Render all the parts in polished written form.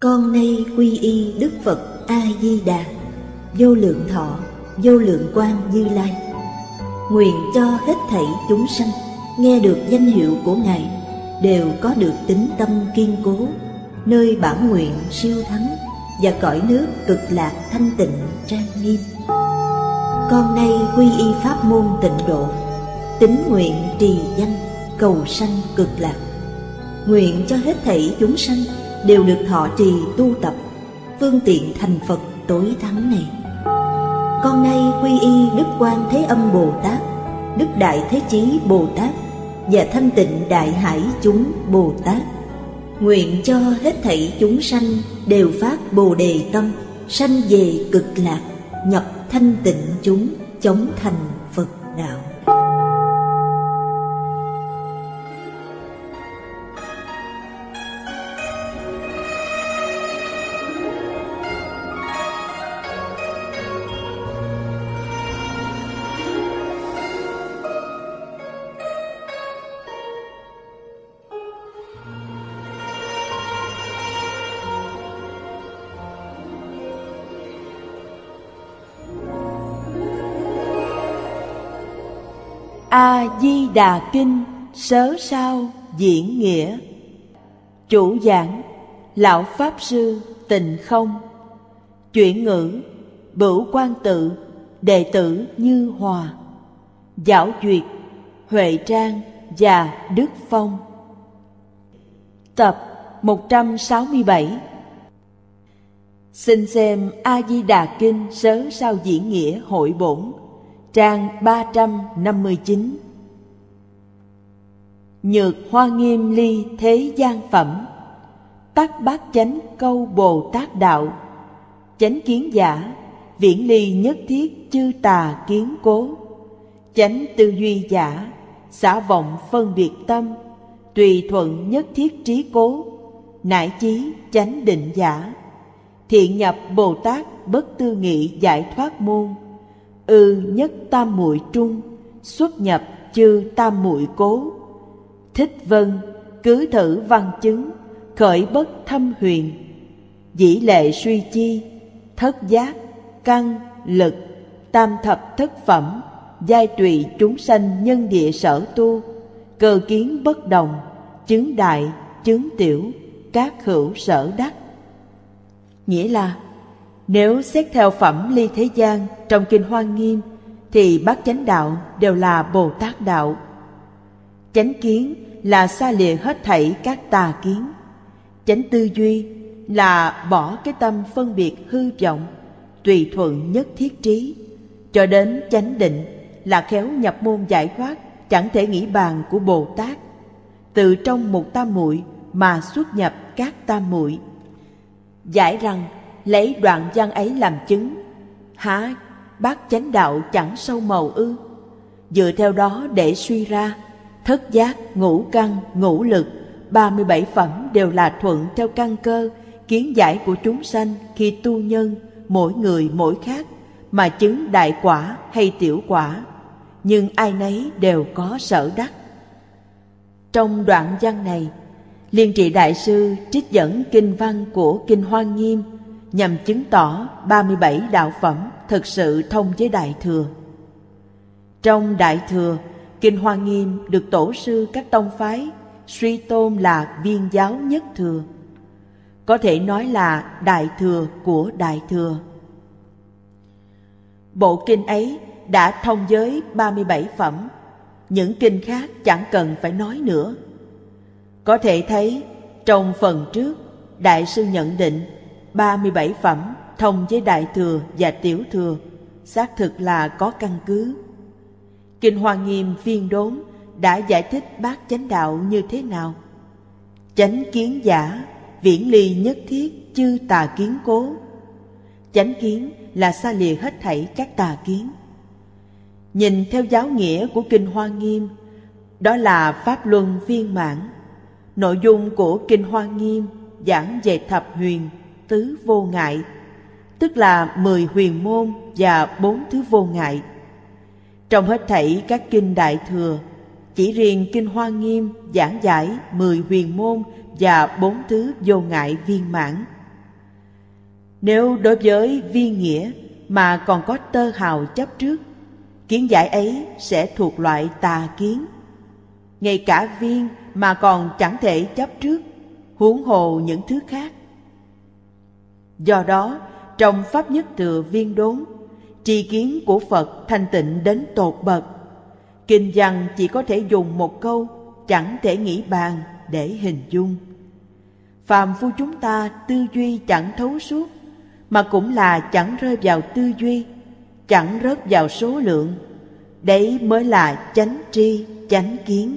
Con nay quy y Đức Phật A Di Đà, vô lượng thọ, vô lượng quang Như Lai. Nguyện cho hết thảy chúng sanh nghe được danh hiệu của Ngài đều có được tín tâm kiên cố, nơi bản nguyện siêu thắng và cõi nước cực lạc thanh tịnh trang nghiêm. Con nay quy y pháp môn Tịnh Độ, tín nguyện trì danh cầu sanh cực lạc. Nguyện cho hết thảy chúng sanh đều được thọ trì tu tập phương tiện thành Phật tối thắng này. Con nay quy y Đức Quan Thế Âm Bồ Tát, Đức Đại Thế Chí Bồ Tát và Thanh Tịnh Đại Hải chúng Bồ Tát. Nguyện cho hết thảy chúng sanh đều phát Bồ Đề tâm, sanh về cực lạc, nhập thanh tịnh chúng, chóng thành Phật đạo. A Di Đà Kinh Sớ Sao Diễn Nghĩa. Chủ giảng Lão Pháp Sư Tịnh Không. Chuyển ngữ Bửu Quang Tự, đệ tử Như Hòa. Giảo duyệt Huệ Trang và Đức Phong. Tập 167. Xin xem A Di Đà Kinh Sớ Sao Diễn Nghĩa hội bổn, trang 359. Nhược Hoa Nghiêm ly thế gian phẩm, tắc bát chánh câu Bồ Tát đạo. Chánh kiến giả, viễn ly nhất thiết chư tà kiến cố. Chánh tư duy giả, xả vọng phân biệt tâm, tùy thuận nhất thiết trí cố. Nải chí chánh định giả, thiện nhập Bồ Tát bất tư nghị giải thoát môn. Nhất tam muội trung, xuất nhập chư tam muội cố. Thích vân cứ thử văn chứng, khởi bất thâm huyền. Dĩ lệ suy chi, thất giác, căn, lực, tam thập thất phẩm, giai tùy chúng sanh nhân địa sở tu. Cơ kiến bất đồng, chứng đại, chứng tiểu, các hữu sở đắc. Nghĩa là nếu xét theo phẩm ly thế gian trong Kinh Hoa Nghiêm thì bát chánh đạo đều là Bồ Tát đạo. Chánh kiến là xa lìa hết thảy các tà kiến. Chánh tư duy là bỏ cái tâm phân biệt hư vọng, tùy thuận nhất thiết trí. Cho đến chánh định là khéo nhập môn giải thoát chẳng thể nghĩ bàn của Bồ Tát. Từ trong một tam muội mà xuất nhập các tam muội. Giải rằng lấy đoạn văn ấy làm chứng, há bát chánh đạo chẳng sâu màu ư? Dựa theo đó để suy ra, thất giác, ngũ căn, ngũ lực, 37 phẩm đều là thuận theo căn cơ, kiến giải của chúng sanh khi tu nhân, mỗi người mỗi khác, mà chứng đại quả hay tiểu quả, nhưng ai nấy đều có sở đắc. Trong đoạn văn này, Liên Trị Đại Sư trích dẫn kinh văn của Kinh Hoa Nghiêm nhằm chứng tỏ 37 đạo phẩm thực sự thông với Đại Thừa. Trong Đại Thừa, Kinh Hoa Nghiêm được tổ sư các tông phái suy tôn là viên giáo nhất thừa, có thể nói là Đại Thừa của Đại Thừa. Bộ kinh ấy đã thông với 37 phẩm, những kinh khác chẳng cần phải nói nữa. Có thể thấy trong phần trước, Đại sư nhận định 37 phẩm thông với Đại Thừa và Tiểu Thừa xác thực là có căn cứ. Kinh Hoa Nghiêm phiên đốn đã giải thích bát chánh đạo như thế nào? Chánh kiến giả, viễn ly nhất thiết chư tà kiến cố. Chánh kiến là xa lìa hết thảy các tà kiến. Nhìn theo giáo nghĩa của Kinh Hoa Nghiêm, đó là pháp luân viên mãn. Nội dung của Kinh Hoa Nghiêm giảng về thập huyền, tứ vô ngại, tức là 10 huyền môn và 4 thứ vô ngại. Trong hết thảy các kinh Đại Thừa, chỉ riêng Kinh Hoa Nghiêm giảng giải 10 huyền môn và 4 thứ vô ngại viên mãn. Nếu đối với viên nghĩa mà còn có tơ hào chấp trước, kiến giải ấy sẽ thuộc loại tà kiến. Ngay cả viên mà còn chẳng thể chấp trước, huống hồ những thứ khác. Do đó, trong Pháp Nhất Thừa Viên Đốn, tri kiến của Phật thanh tịnh đến tột bậc. Kinh văn chỉ có thể dùng một câu, chẳng thể nghĩ bàn để hình dung. Phàm phu chúng ta tư duy chẳng thấu suốt, mà cũng là chẳng rơi vào tư duy, chẳng rớt vào số lượng. Đấy mới là chánh tri, chánh kiến.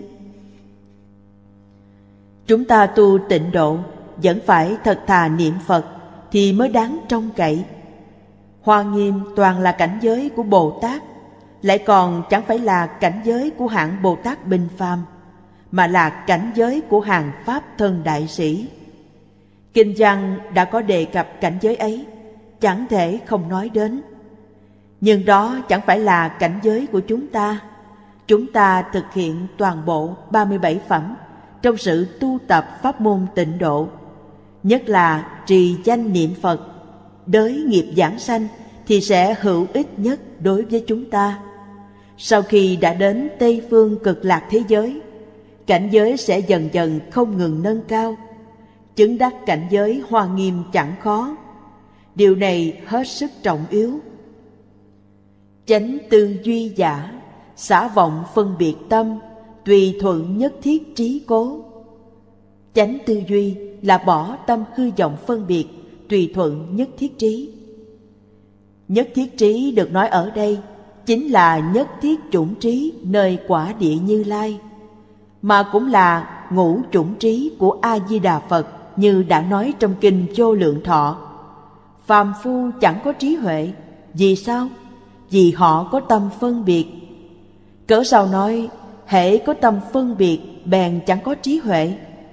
Chúng ta tu tịnh độ vẫn phải thật thà niệm Phật thì mới đáng trông cậy. Hoa Nghiêm toàn là cảnh giới của Bồ Tát, lại còn chẳng phải là cảnh giới của hạng Bồ Tát bình phàm, mà là cảnh giới của hàng Pháp thân đại sĩ. Kinh văn đã có đề cập cảnh giới ấy, chẳng thể không nói đến. Nhưng đó chẳng phải là cảnh giới của chúng ta. Chúng ta thực hiện toàn bộ 37 phẩm trong sự tu tập pháp môn tịnh độ, nhất là trì danh niệm Phật, đới nghiệp giảng sanh thì sẽ hữu ích nhất đối với chúng ta. Sau khi đã đến Tây phương cực lạc thế giới, cảnh giới sẽ dần dần không ngừng nâng cao. Chứng đắc cảnh giới Hoa Nghiêm chẳng khó. Điều này hết sức trọng yếu. Chánh tư duy giả, xả vọng phân biệt tâm, tùy thuận nhất thiết trí cố. Chánh tư duy là bỏ tâm hư vọng phân biệt, tùy thuận nhất thiết trí. Nhất thiết trí được nói ở đây chính là nhất thiết chủng trí nơi quả địa Như Lai, mà cũng là ngũ chủng trí của A-di-đà Phật như đã nói trong kinh Vô Lượng Thọ. Phàm phu chẳng có trí huệ. Vì sao? Vì họ có tâm phân biệt. Cớ sao nói hễ có tâm phân biệt bèn chẳng có trí huệ?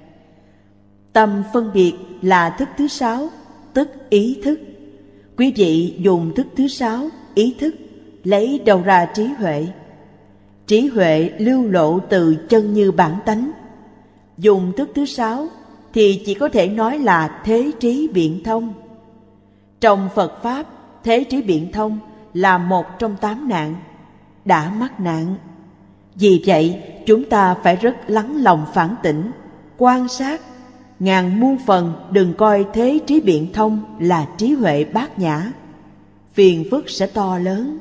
Tâm phân biệt là thức thứ 6, tức ý thức. Quý vị dùng thức thứ 6, ý thức, lấy đâu ra trí huệ? Trí huệ lưu lộ từ chân như bản tánh. Dùng thức thứ 6 thì chỉ có thể nói là thế trí biện thông. Trong Phật Pháp, thế trí biện thông là một trong 8 nạn, đã mắc nạn. Vì vậy, chúng ta phải rất lắng lòng phản tỉnh, quan sát. Ngàn muôn phần đừng coi thế trí biện thông là trí huệ bát nhã, phiền phức sẽ to lớn.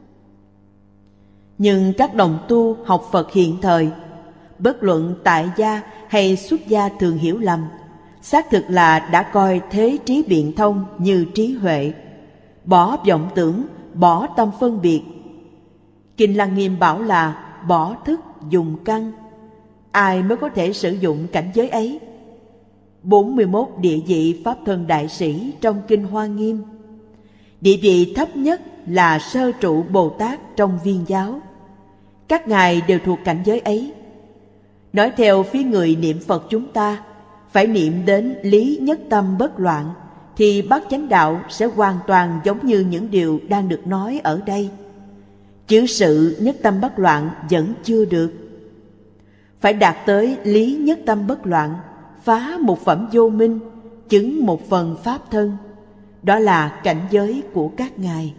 Nhưng các đồng tu học Phật hiện thời, bất luận tại gia hay xuất gia thường hiểu lầm, xác thực là đã coi thế trí biện thông như trí huệ, bỏ vọng tưởng, bỏ tâm phân biệt. Kinh Lăng Nghiêm bảo là bỏ thức dùng căn. Ai mới có thể sử dụng cảnh giới ấy? 41 địa vị Pháp thân đại sĩ trong Kinh Hoa Nghiêm. Địa vị thấp nhất là Sơ Trụ Bồ Tát trong Viên giáo. Các ngài đều thuộc cảnh giới ấy. Nói theo phía người niệm Phật chúng ta, phải niệm đến lý nhất tâm bất loạn, thì bát chánh đạo sẽ hoàn toàn giống như những điều đang được nói ở đây. Chứ sự nhất tâm bất loạn vẫn chưa được. Phải đạt tới lý nhất tâm bất loạn, phá một phẩm vô minh, chứng một phần pháp thân. Đó là cảnh giới của các ngài.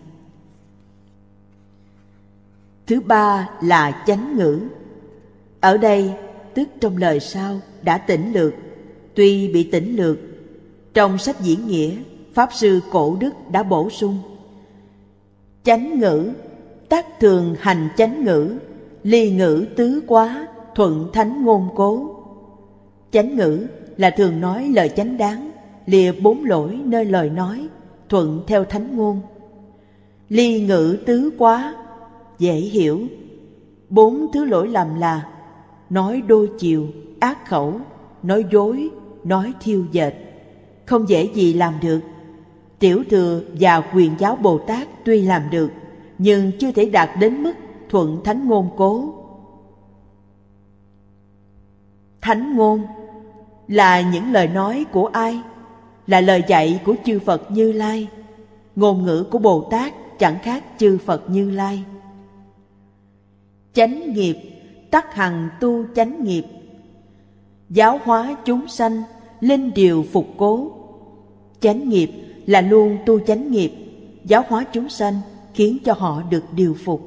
Thứ ba là chánh ngữ. Ở đây, tức trong lời sau đã tỉnh lược, tuy bị tỉnh lược. Trong sách diễn nghĩa, Pháp Sư Cổ Đức đã bổ sung: chánh ngữ, tác thường hành chánh ngữ, ly ngữ tứ quá, thuận thánh ngôn cố. Chánh ngữ là thường nói lời chánh đáng, lìa 4 lỗi nơi lời nói, thuận theo thánh ngôn. Ly ngữ tứ quá, dễ hiểu. 4 thứ lỗi lầm là nói đôi chiều, ác khẩu, nói dối, nói thiêu dệt. Không dễ gì làm được. Tiểu thừa và Quyền giáo Bồ Tát tuy làm được, nhưng chưa thể đạt đến mức thuận thánh ngôn cố. Thánh ngôn là những lời nói của ai? Là lời dạy của chư Phật Như Lai. Ngôn ngữ của Bồ Tát chẳng khác chư Phật Như Lai. Chánh nghiệp, tắc hằng tu chánh nghiệp. Giáo hóa chúng sanh, linh điều phục cố. Chánh nghiệp là luôn tu chánh nghiệp, giáo hóa chúng sanh, khiến cho họ được điều phục.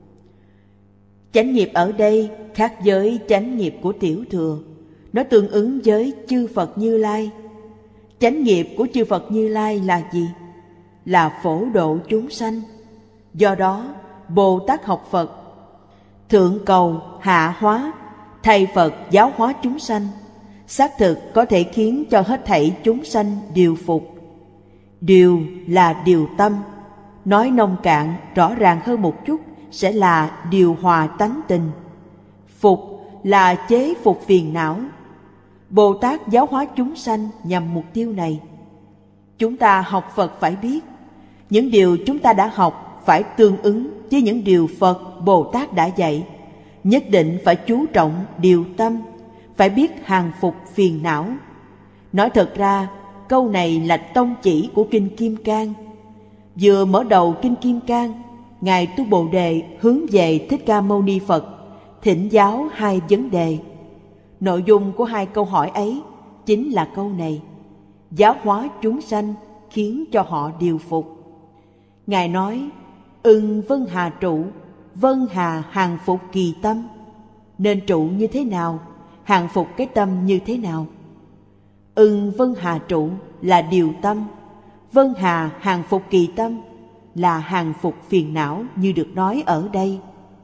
Chánh nghiệp ở đây khác với chánh nghiệp của Tiểu Thừa, nó tương ứng với chư Phật Như Lai. Chánh nghiệp của chư Phật Như Lai là gì? Là phổ độ chúng sanh. Do đó, Bồ Tát học Phật, thượng cầu, hạ hóa, thầy Phật giáo hóa chúng sanh, xác thực có thể khiến cho hết thảy chúng sanh điều phục. Điều là điều tâm, nói nông cạn rõ ràng hơn một chút sẽ là điều hòa tánh tình. Phục là chế phục phiền não. Bồ Tát giáo hóa chúng sanh nhằm mục tiêu này. Chúng ta học Phật phải biết, những điều chúng ta đã học phải tương ứng với những điều Phật, Bồ Tát đã dạy. Nhất định phải chú trọng điều tâm, phải biết hàng phục phiền não. Nói thật ra, câu này là tông chỉ của Kinh Kim Cang. Vừa mở đầu Kinh Kim Cang, Ngài Tu Bồ Đề hướng về Thích Ca Mâu Ni Phật, thỉnh giáo hai vấn đề. Nội dung của hai câu hỏi ấy chính là câu này: giáo hóa chúng sanh khiến cho họ điều phục. Ngài nói: ưng vân hà trụ, vân hà hàng phục kỳ tâm. Nên trụ như thế nào, hàng phục cái tâm như thế nào? Ưng vân hà trụ là điều tâm, vân hà hàng phục kỳ tâm là hàng phục phiền não như được nói ở đây.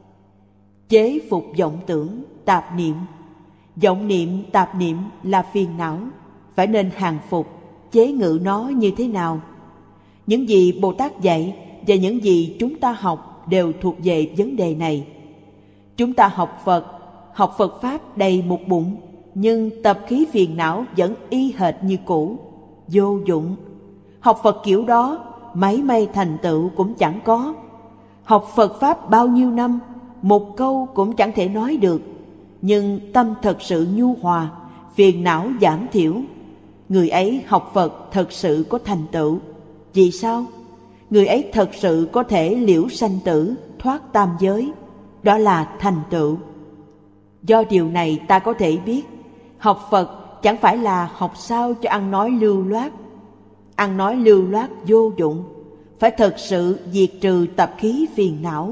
Chế phục vọng tưởng, tạp niệm. Vọng niệm, tạp niệm là phiền não, phải nên hàng phục, chế ngự nó như thế nào? Những gì Bồ Tát dạy và những gì chúng ta học đều thuộc về vấn đề này. Chúng ta học Phật Pháp đầy một bụng, nhưng tập khí phiền não vẫn y hệt như cũ, vô dụng. Học Phật kiểu đó, mấy may thành tựu cũng chẳng có. Học Phật Pháp bao nhiêu năm, một câu cũng chẳng thể nói được. Nhưng tâm thật sự nhu hòa, phiền não giảm thiểu, người ấy học Phật thật sự có thành tựu. Vì sao? Người ấy thật sự có thể liễu sanh tử, thoát tam giới. Đó là thành tựu. Do điều này ta có thể biết, học Phật chẳng phải là học sao cho ăn nói lưu loát. Ăn nói lưu loát vô dụng, phải thật sự diệt trừ tập khí phiền não.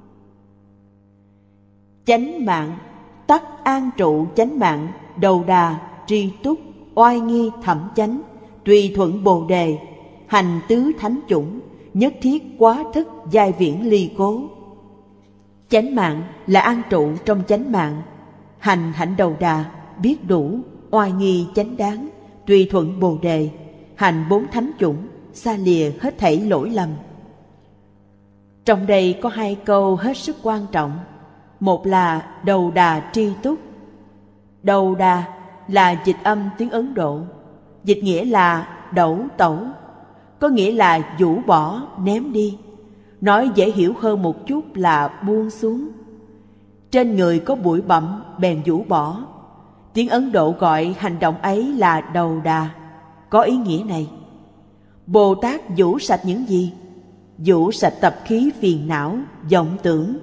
Chánh mạng, tắc an trụ chánh mạng, đầu đà, tri túc, oai nghi thẩm chánh, tùy thuận bồ đề, hành tứ thánh chủng, nhất thiết quá thức giai viễn ly cố. Chánh mạng là an trụ trong chánh mạng, hành hạnh đầu đà, biết đủ, oai nghi chánh đáng, tùy thuận bồ đề, hành bốn thánh chủng, xa lìa hết thảy lỗi lầm. Trong đây có hai câu hết sức quan trọng. Một là đầu đà tri túc. Đầu đà là dịch âm tiếng Ấn Độ, dịch nghĩa là đẩu tẩu, có nghĩa là vũ bỏ, ném đi. Nói dễ hiểu hơn một chút là buông xuống. Trên người có bụi bặm bèn vũ bỏ. Tiếng Ấn Độ gọi hành động ấy là đầu đà, có ý nghĩa này. Bồ Tát vũ sạch những gì? Vũ sạch tập khí phiền não, vọng tưởng.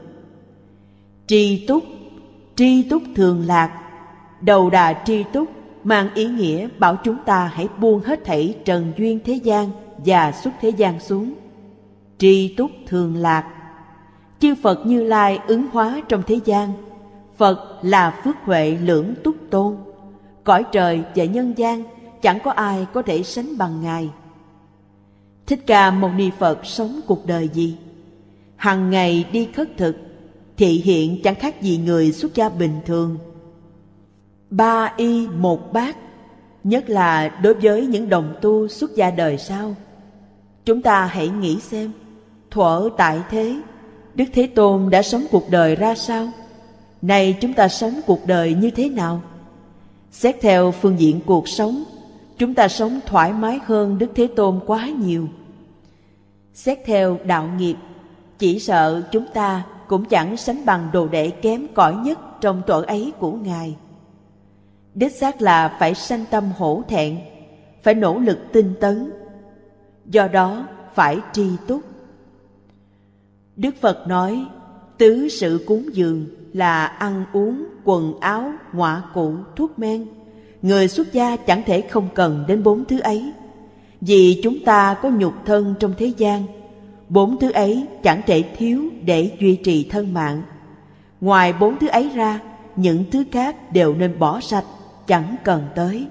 Tri túc thường lạc. Đầu đà tri túc mang ý nghĩa bảo chúng ta hãy buông hết thảy trần duyên thế gian và xuất thế gian xuống. Tri túc thường lạc. Chư Phật Như Lai ứng hóa trong thế gian. Phật là phước huệ lưỡng túc tôn. Cõi trời và nhân gian chẳng có ai có thể sánh bằng Ngài. Thích Ca Mâu Ni Phật sống cuộc đời gì? Hằng ngày đi khất thực, thị hiện chẳng khác gì người xuất gia bình thường. 3 y 1 bát, nhất là đối với những đồng tu xuất gia đời sau. Chúng ta hãy nghĩ xem, thuở tại thế, Đức Thế Tôn đã sống cuộc đời ra sao? Nay chúng ta sống cuộc đời như thế nào? Xét theo phương diện cuộc sống, chúng ta sống thoải mái hơn Đức Thế Tôn quá nhiều. Xét theo đạo nghiệp, chỉ sợ chúng ta cũng chẳng sánh bằng đồ đệ kém cỏi nhất trong tuở ấy của Ngài. Đích xác là phải sanh tâm hổ thẹn, phải nỗ lực tinh tấn. Do đó phải tri túc. Đức Phật nói, tứ sự cúng dường là ăn uống, quần áo, ngoại cụ, thuốc men. Người xuất gia chẳng thể không cần đến 4 thứ ấy. Vì chúng ta có nhục thân trong thế gian, 4 thứ ấy chẳng thể thiếu để duy trì thân mạng. Ngoài 4 thứ ấy ra, những thứ khác đều nên bỏ sạch, chẳng cần tới.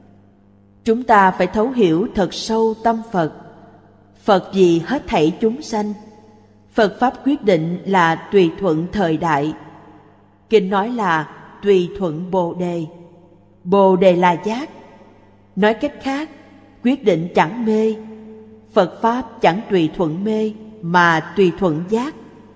Chúng ta phải thấu hiểu thật sâu tâm Phật. Phật vì hết thảy chúng sanh. Phật Pháp quyết định là tùy thuận thời đại. Kinh nói là tùy thuận Bồ Đề. Bồ Đề là giác. Nói cách khác, quyết định chẳng mê. Phật Pháp chẳng tùy thuận mê, mà tùy thuận giác.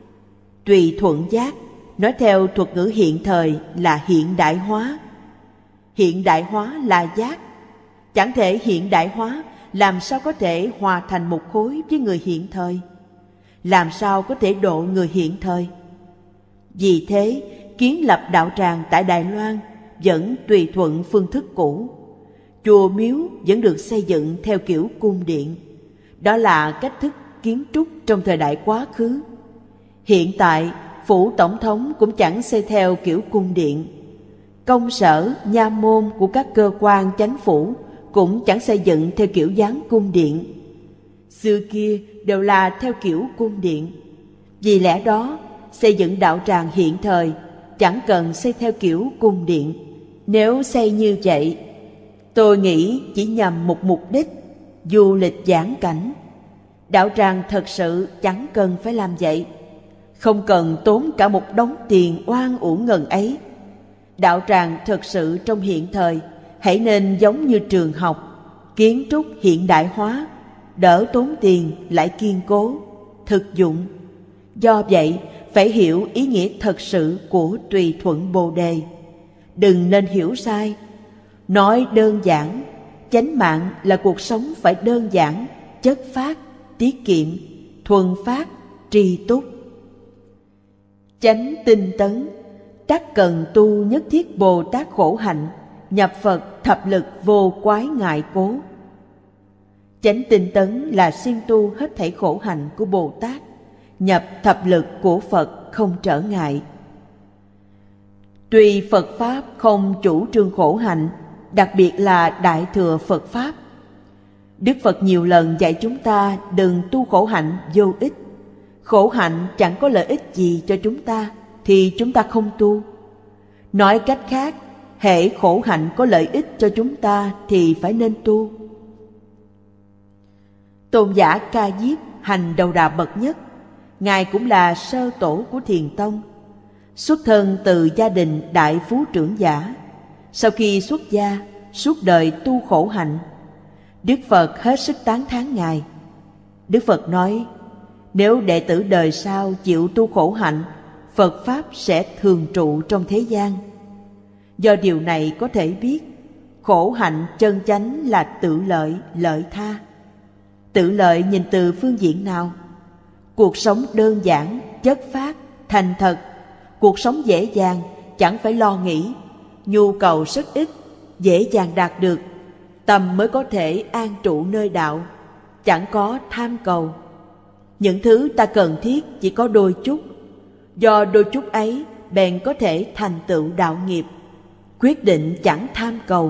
Tùy thuận giác, nói theo thuật ngữ hiện thời là hiện đại hóa. Hiện đại hóa là giác. Chẳng thể hiện đại hóa, làm sao có thể hòa thành một khối với người hiện thời? Làm sao có thể độ người hiện thời? Vì thế, kiến lập đạo tràng tại Đài Loan vẫn tùy thuận phương thức cũ. Chùa miếu vẫn được xây dựng theo kiểu cung điện. Đó là cách thức kiến trúc trong thời đại quá khứ. Hiện tại, phủ tổng thống cũng chẳng xây theo kiểu cung điện. Công sở, nha môn của các cơ quan chánh phủ cũng chẳng xây dựng theo kiểu dáng cung điện. Xưa kia đều là theo kiểu cung điện. Vì lẽ đó, xây dựng đạo tràng hiện thời chẳng cần xây theo kiểu cung điện. Nếu xây như vậy, tôi nghĩ chỉ nhằm một mục đích, du lịch giảng cảnh. Đạo tràng thật sự chẳng cần phải làm vậy. Không cần tốn cả một đống tiền oan uổng ngần ấy. Đạo tràng thật sự trong hiện thời hãy nên giống như trường học, kiến trúc hiện đại hóa, đỡ tốn tiền lại kiên cố, thực dụng. Do vậy, phải hiểu ý nghĩa thật sự của tùy thuận Bồ Đề. Đừng nên hiểu sai. Nói đơn giản, chánh mạng là cuộc sống phải đơn giản, chất phát, tiết kiệm, thuần phát, tri túc. Chánh tinh tấn, đắc cần tu nhất thiết Bồ Tát khổ hạnh, nhập Phật thập lực vô quái ngại cố. Chánh tinh tấn là siêng tu hết thảy khổ hạnh của Bồ Tát, nhập thập lực của Phật không trở ngại. Tuy Phật Pháp không chủ trương khổ hạnh, đặc biệt là Đại Thừa Phật Pháp. Đức Phật nhiều lần dạy chúng ta đừng tu khổ hạnh vô ích. Khổ hạnh chẳng có lợi ích gì cho chúng ta thì chúng ta không tu. Nói cách khác, hễ khổ hạnh có lợi ích cho chúng ta thì phải nên tu. Tôn giả Ca Diếp hành đầu đà bậc nhất. Ngài cũng là sơ tổ của Thiền Tông, xuất thân từ gia đình đại phú trưởng giả. Sau khi xuất gia, suốt đời tu khổ hạnh. Đức Phật hết sức tán thán Ngài. Đức Phật nói, nếu đệ tử đời sau chịu tu khổ hạnh, Phật Pháp sẽ thường trụ trong thế gian. Do điều này có thể biết, khổ hạnh chân chánh là tự lợi, lợi tha. Tự lợi nhìn từ phương diện nào? Cuộc sống đơn giản, chất phát, thành thật. Cuộc sống dễ dàng, chẳng phải lo nghĩ. Nhu cầu rất ít, dễ dàng đạt được. Tâm mới có thể an trụ nơi đạo, chẳng có tham cầu. Những thứ ta cần thiết chỉ có đôi chút. Do đôi chút ấy, bèn có thể thành tựu đạo nghiệp. Quyết định chẳng tham cầu.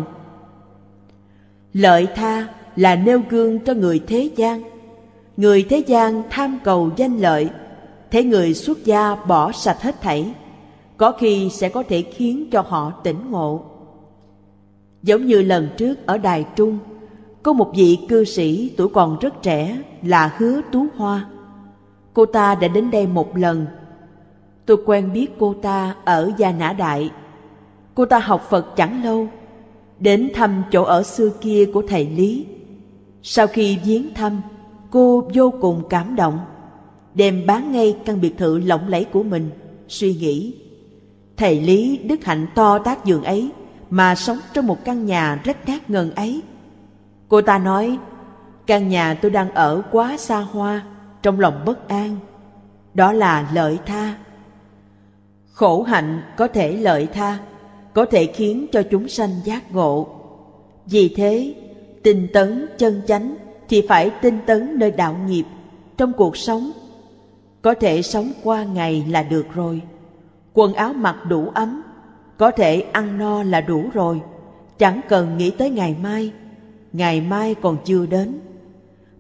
Lợi tha là nêu gương cho người thế gian. Người thế gian tham cầu danh lợi, thế người xuất gia bỏ sạch hết thảy, có khi sẽ có thể khiến cho họ tỉnh ngộ. Giống như lần trước ở Đài Trung, có một vị cư sĩ tuổi còn rất trẻ là Hứa Tú Hoa. Cô ta đã đến đây một lần. Tôi quen biết cô ta ở Gia Nã Đại. Cô ta học Phật chẳng lâu, đến thăm chỗ ở xưa kia của thầy Lý. Sau khi viếng thăm, cô vô cùng cảm động, đem bán ngay căn biệt thự lộng lẫy của mình, suy nghĩ: thầy Lý đức hạnh to tác giường ấy mà sống trong một căn nhà rách nát ngần ấy. Cô ta nói: căn nhà tôi đang ở quá xa hoa, trong lòng bất an. Đó là lợi tha. Khổ hạnh có thể lợi tha, có thể khiến cho chúng sanh giác ngộ. Vì thế, tinh tấn chân chánh thì phải tinh tấn nơi đạo nghiệp, trong cuộc sống. Có thể sống qua ngày là được rồi. Quần áo mặc đủ ấm, có thể ăn no là đủ rồi. Chẳng cần nghĩ tới ngày mai. Ngày mai còn chưa đến.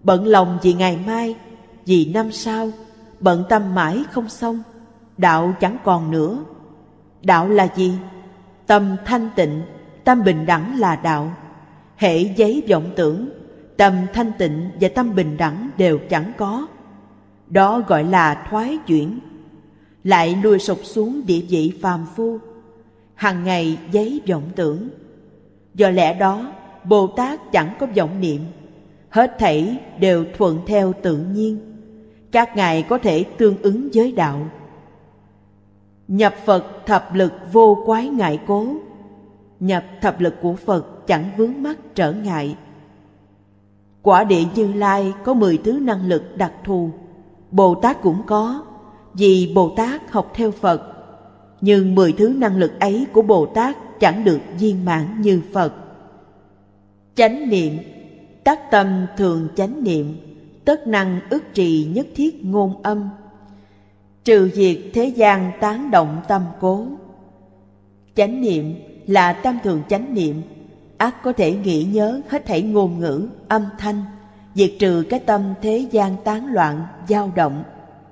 Bận lòng vì ngày mai, vì năm sau, bận tâm mãi không xong, đạo chẳng còn nữa. Đạo là gì? Tâm thanh tịnh, tâm bình đẳng là đạo. Hễ giấy vọng tưởng, tâm thanh tịnh và tâm bình đẳng đều chẳng có. Đó gọi là thoái chuyển, lại lùi sụp xuống địa vị phàm phu, hằng ngày giấy vọng tưởng. Do lẽ đó, Bồ Tát chẳng có vọng niệm, hết thảy đều thuận theo tự nhiên. Các ngài có thể tương ứng với đạo. Nhập Phật thập lực vô quái ngại cố. Nhập thập lực của Phật chẳng vướng mắc trở ngại. Quả địa Như Lai có 10 thứ năng lực đặc thù, Bồ Tát cũng có, vì Bồ Tát học theo Phật. Nhưng 10 thứ năng lực ấy của Bồ Tát chẳng được viên mãn như Phật. Chánh niệm, tác tâm thường chánh niệm, tất năng ức trì nhất thiết ngôn âm, trừ diệt thế gian tán động tâm cố. Chánh niệm là tam thường chánh niệm, ắt có thể nghĩ nhớ hết thảy ngôn ngữ, âm thanh, diệt trừ cái tâm thế gian tán loạn, dao động.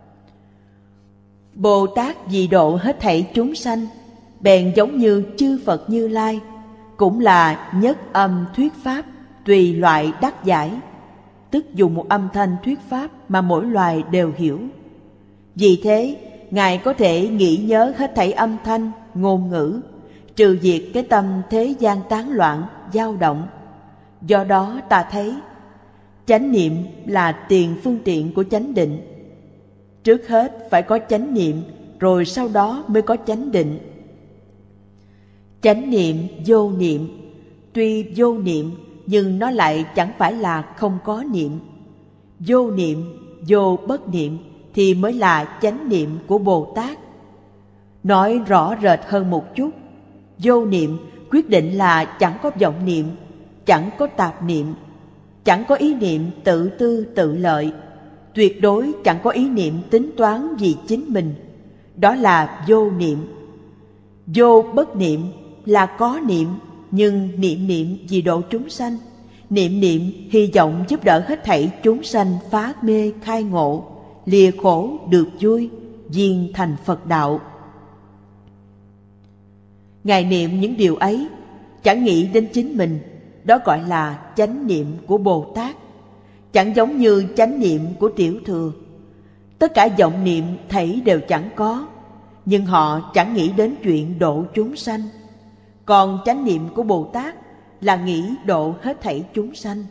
Bồ Tát vì độ hết thảy chúng sanh, bèn giống như chư Phật Như Lai, cũng là nhất âm thuyết pháp, tùy loại đắc giải, tức dùng một âm thanh thuyết pháp mà mỗi loài đều hiểu. Vì thế, Ngài có thể nghĩ nhớ hết thảy âm thanh, ngôn ngữ, trừ diệt cái tâm thế gian tán loạn, dao động. Do đó ta thấy, chánh niệm là tiền phương tiện của chánh định. Trước hết phải có chánh niệm, rồi sau đó mới có chánh định. Chánh niệm vô niệm, tuy vô niệm nhưng nó lại chẳng phải là không có niệm. Vô niệm, vô bất niệm thì mới là chánh niệm của Bồ Tát. Nói rõ rệt hơn một chút, vô niệm quyết định là chẳng có vọng niệm, chẳng có tạp niệm, chẳng có ý niệm tự tư tự lợi, tuyệt đối chẳng có ý niệm tính toán vì chính mình. Đó là vô niệm. Vô bất niệm là có niệm, nhưng niệm vì độ chúng sanh, niệm hy vọng giúp đỡ hết thảy chúng sanh phá mê khai ngộ, lìa khổ được vui, viên thành Phật đạo. Ngài niệm những điều ấy, chẳng nghĩ đến chính mình, đó gọi là chánh niệm của Bồ Tát. Chẳng giống như chánh niệm của tiểu thừa. Tất cả vọng niệm thảy đều chẳng có, nhưng họ chẳng nghĩ đến chuyện độ chúng sanh. Còn chánh niệm của Bồ Tát là nghĩ độ hết thảy chúng sanh.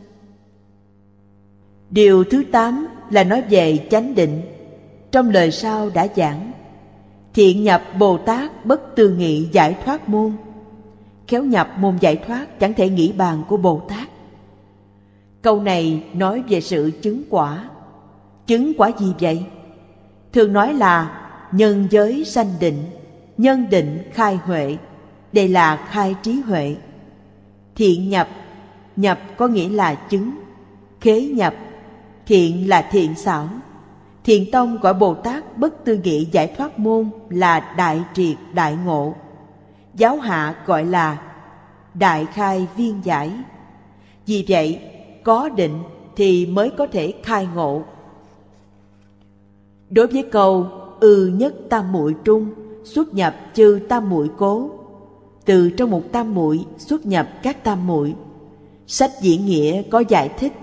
Điều thứ 8 là nói về chánh định. Trong lời sau đã giảng, thiện nhập Bồ Tát bất tư nghị giải thoát môn. Khéo nhập môn giải thoát chẳng thể nghĩ bàn của Bồ Tát. Câu này nói về sự chứng quả. Chứng quả gì vậy? Thường nói là nhân giới sanh định, nhân định khai huệ. Đây là khai trí huệ. Thiện nhập, nhập có nghĩa là chứng. Khế nhập, thiện là thiện xảo. Thiện tông gọi Bồ Tát bất tư nghị giải thoát môn là đại triệt đại ngộ. Giáo hạ gọi là đại khai viên giải. Vì vậy, có định thì mới có thể khai ngộ. Đối với câu nhất tam muội trung xuất nhập chư tam muội cố, từ trong một tam muội xuất nhập các tam muội, sách diễn nghĩa có giải thích.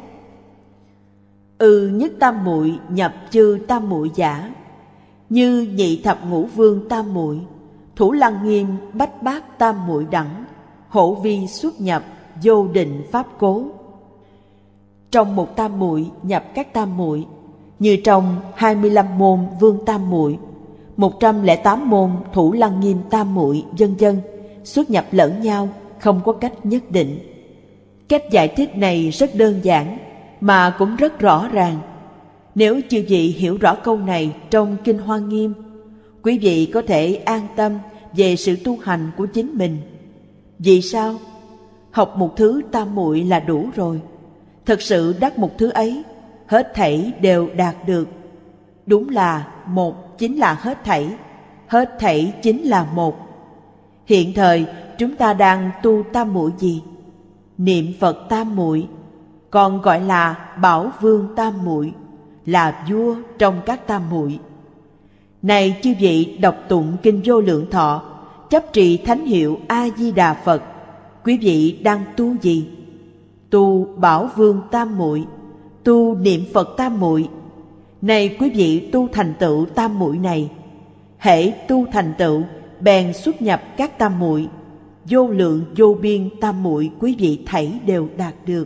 Nhất tam muội nhập chư tam muội giả, như nhị thập ngũ vương tam muội, thủ lăng nghiêm bách bát tam muội đẳng, hổ vi xuất nhập vô định pháp cố. Trong một tam muội nhập các tam muội, như trong 25 môn vương tam muội, 108 môn thủ lăng nghiêm tam muội, vân vân, xuất nhập lẫn nhau, không có cách nhất định. Cách giải thích này rất đơn giản mà cũng rất rõ ràng. Nếu chư vị hiểu rõ câu này trong Kinh Hoa Nghiêm, quý vị có thể an tâm về sự tu hành của chính mình. Vì sao? Học một thứ tam muội là đủ rồi. Thật sự đắc một thứ ấy, hết thảy đều đạt được. Đúng là một chính là hết thảy chính là một. Hiện thời chúng ta đang tu tam muội gì? Niệm Phật tam muội. còn gọi là Bảo Vương Tam Muội, là vua trong các tam muội. Này chư vị đọc tụng kinh Vô Lượng Thọ, chấp trì thánh hiệu A Di Đà Phật, quý vị đang tu gì? Tu Bảo Vương Tam Muội, tu niệm Phật Tam Muội. Này quý vị tu thành tựu tam muội này, hễ tu thành tựu bèn xuất nhập các tam muội, vô lượng vô biên tam muội quý vị thảy đều đạt được.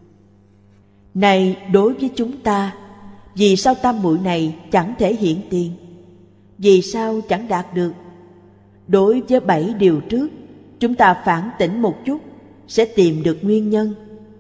Này đối với chúng ta, vì sao tam muội này chẳng thể hiện tiền? Vì sao chẳng đạt được? Đối với 7 điều trước, chúng ta phản tỉnh một chút sẽ tìm được nguyên nhân.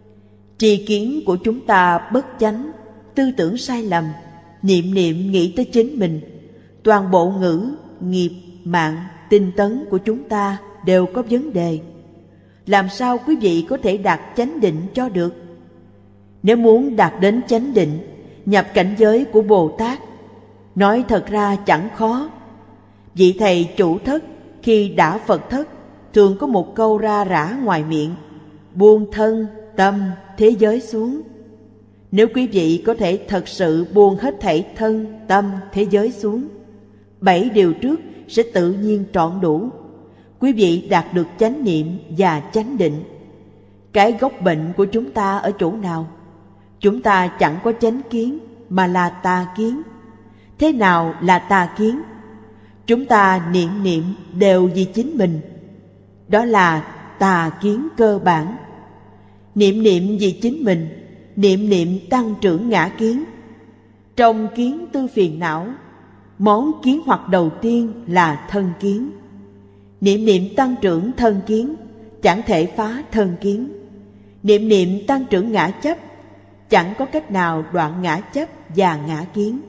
Tri kiến của chúng ta bất chánh, tư tưởng sai lầm, niệm niệm nghĩ tới chính mình. Toàn bộ ngữ, nghiệp, mạng, tinh tấn của chúng ta đều có vấn đề. Làm sao quý vị có thể đạt chánh định cho được? Nếu muốn đạt đến chánh định, nhập cảnh giới của Bồ Tát, nói thật ra chẳng khó. Vị thầy chủ thất khi đã Phật thất thường có một câu ra rã ngoài miệng: buông thân, tâm, thế giới xuống. Nếu quý vị có thể thật sự buông hết thảy thân, tâm, thế giới xuống, 7 điều trước sẽ tự nhiên trọn đủ. Quý vị đạt được chánh niệm và chánh định. Cái gốc bệnh của chúng ta ở chỗ nào? Chúng ta chẳng có chánh kiến mà là tà kiến. Thế nào là tà kiến? Chúng ta niệm niệm đều vì chính mình. Đó là tà kiến cơ bản. Niệm niệm vì chính mình, niệm niệm tăng trưởng ngã kiến. Trong kiến tư phiền não, món kiến hoặc đầu tiên là thân kiến. Niệm niệm tăng trưởng thân kiến, chẳng thể phá thân kiến. Niệm niệm tăng trưởng ngã chấp, chẳng có cách nào đoạn ngã chấp và ngã kiến.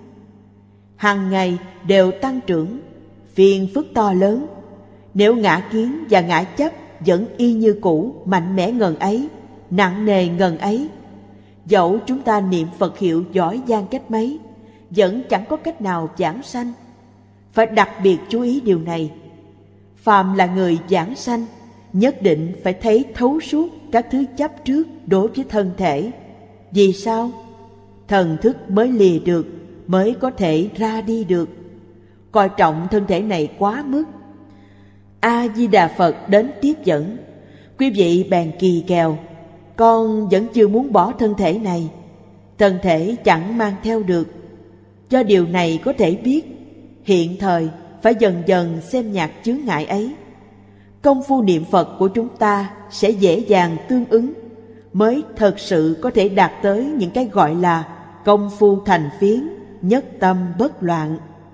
Hằng ngày đều tăng trưởng, phiền phức to lớn. Nếu ngã kiến và ngã chấp vẫn y như cũ, mạnh mẽ ngần ấy, nặng nề ngần ấy, dẫu chúng ta niệm Phật hiệu giỏi giang cách mấy, vẫn chẳng có cách nào giảng sanh. Phải đặc biệt chú ý điều này. Phàm là người giảng sanh, nhất định phải thấy thấu suốt các thứ chấp trước đối với thân thể. Vì sao? Thần thức mới lìa được, mới có thể ra đi được. Coi trọng thân thể này quá mức. A Di Đà Phật đến tiếp dẫn, quý vị bèn kỳ kèo: con vẫn chưa muốn bỏ thân thể này, thân thể chẳng mang theo được. Do điều này có thể biết, hiện thời phải dần dần xem nhạt chướng ngại ấy. Công phu niệm Phật của chúng ta sẽ dễ dàng tương ứng, mới thật sự có thể đạt tới những cái gọi là công phu thành phiến, nhất tâm bất loạn.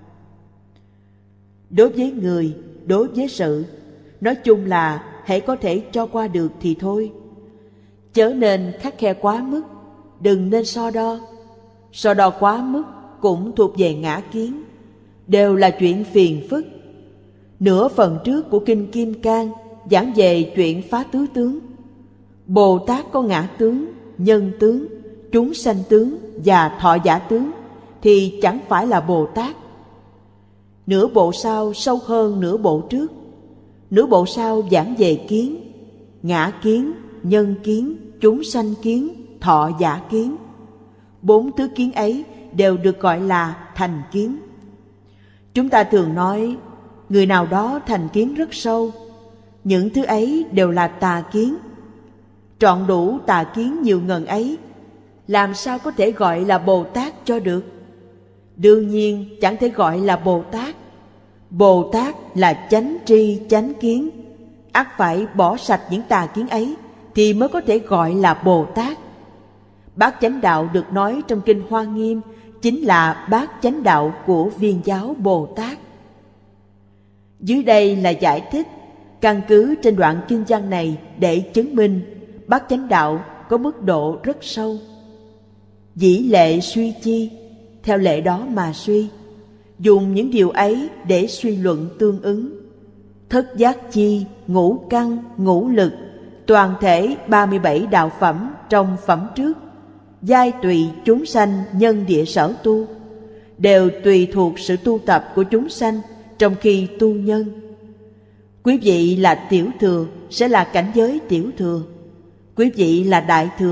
Đối với người, đối với sự, nói chung là hãy có thể cho qua được thì thôi. Chớ nên khắt khe quá mức, đừng nên so đo. So đo quá mức cũng thuộc về ngã kiến, đều là chuyện phiền phức. Nửa phần trước của Kinh Kim Cang giảng về chuyện phá tứ tướng. Bồ Tát có ngã tướng, nhân tướng, chúng sanh tướng và thọ giả tướng thì chẳng phải là Bồ Tát. Nửa bộ sau sâu hơn nửa bộ trước. Nửa bộ sau giảng về kiến, ngã kiến, nhân kiến, chúng sanh kiến, thọ giả kiến. 4 thứ kiến ấy đều được gọi là thành kiến. Chúng ta thường nói người nào đó thành kiến rất sâu. Những thứ ấy đều là tà kiến. Trọn đủ tà kiến nhiều ngần ấy, làm sao có thể gọi là Bồ Tát cho được? Đương nhiên chẳng thể gọi là Bồ Tát. Bồ Tát là chánh tri chánh kiến, ắt phải bỏ sạch những tà kiến ấy thì mới có thể gọi là Bồ Tát. Bát chánh đạo được nói trong Kinh Hoa Nghiêm chính là bát chánh đạo của Viên giáo Bồ Tát. Dưới đây là giải thích căn cứ trên đoạn kinh văn này để chứng minh bát chánh đạo có mức độ rất sâu. Dĩ lệ suy chi, theo lệ đó mà suy, dùng những điều ấy để suy luận tương ứng. Thất giác chi, ngũ căn, ngũ lực, toàn thể 37 đạo phẩm trong phẩm trước, giai tùy chúng sanh nhân địa sở tu, đều tùy thuộc sự tu tập của chúng sanh trong khi tu nhân. Quý vị là tiểu thừa sẽ là cảnh giới tiểu thừa, quý vị là đại thừa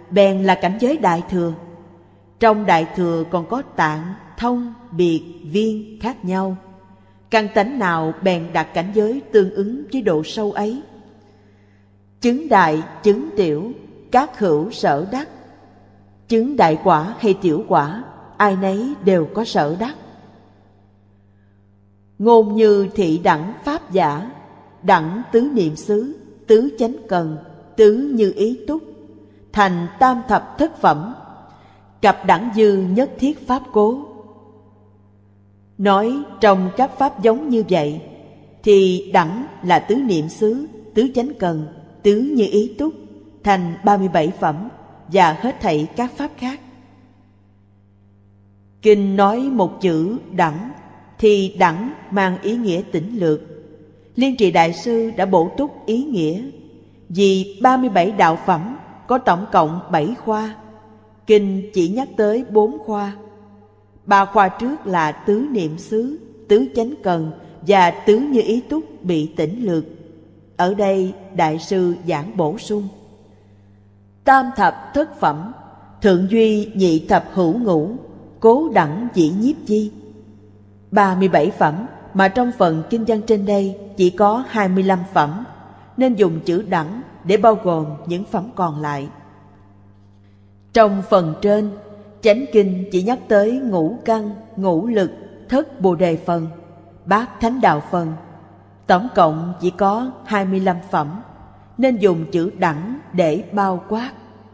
bèn là cảnh giới Đại Thừa. Trong Đại Thừa còn có tạng, thông, biệt, viên khác nhau. Căn tánh nào bèn đạt cảnh giới tương ứng với độ sâu ấy. Chứng đại, chứng tiểu, các hữu sở đắc. Chứng đại quả hay tiểu quả, ai nấy đều có sở đắc. Ngôn như thị đẳng pháp giả, đẳng tứ niệm xứ, tứ chánh cần, tứ như ý túc, thành tam thập thất phẩm, cặp đẳng dư nhất thiết pháp cố. Nói trong các pháp giống như vậy, thì đẳng là tứ niệm xứ, tứ chánh cần, tứ như ý túc, thành 37 phẩm và hết thảy các pháp khác. Kinh nói một chữ đẳng, thì đẳng mang ý nghĩa tỉnh lược. Liên Trì Đại Sư đã bổ túc ý nghĩa, vì 37 đạo phẩm có tổng cộng 7 khoa. Kinh chỉ nhắc tới 4 khoa. 3 khoa trước là tứ niệm xứ, tứ chánh cần và tứ như ý túc bị tỉnh lược. Ở đây Đại Sư giảng bổ sung: tam thập thất phẩm, thượng duy nhị thập hữu ngũ, cố đẳng dĩ nhiếp chi. 37 phẩm mà trong phần kinh văn trên đây chỉ có 25 phẩm, nên dùng chữ đẳng để bao gồm những phẩm còn lại. Trong phần trên, Chánh Kinh chỉ nhắc tới ngũ căn, ngũ lực, thất bồ đề phần, bát thánh đạo phần. Tổng cộng chỉ có 25 phẩm, nên dùng chữ đẳng để bao quát.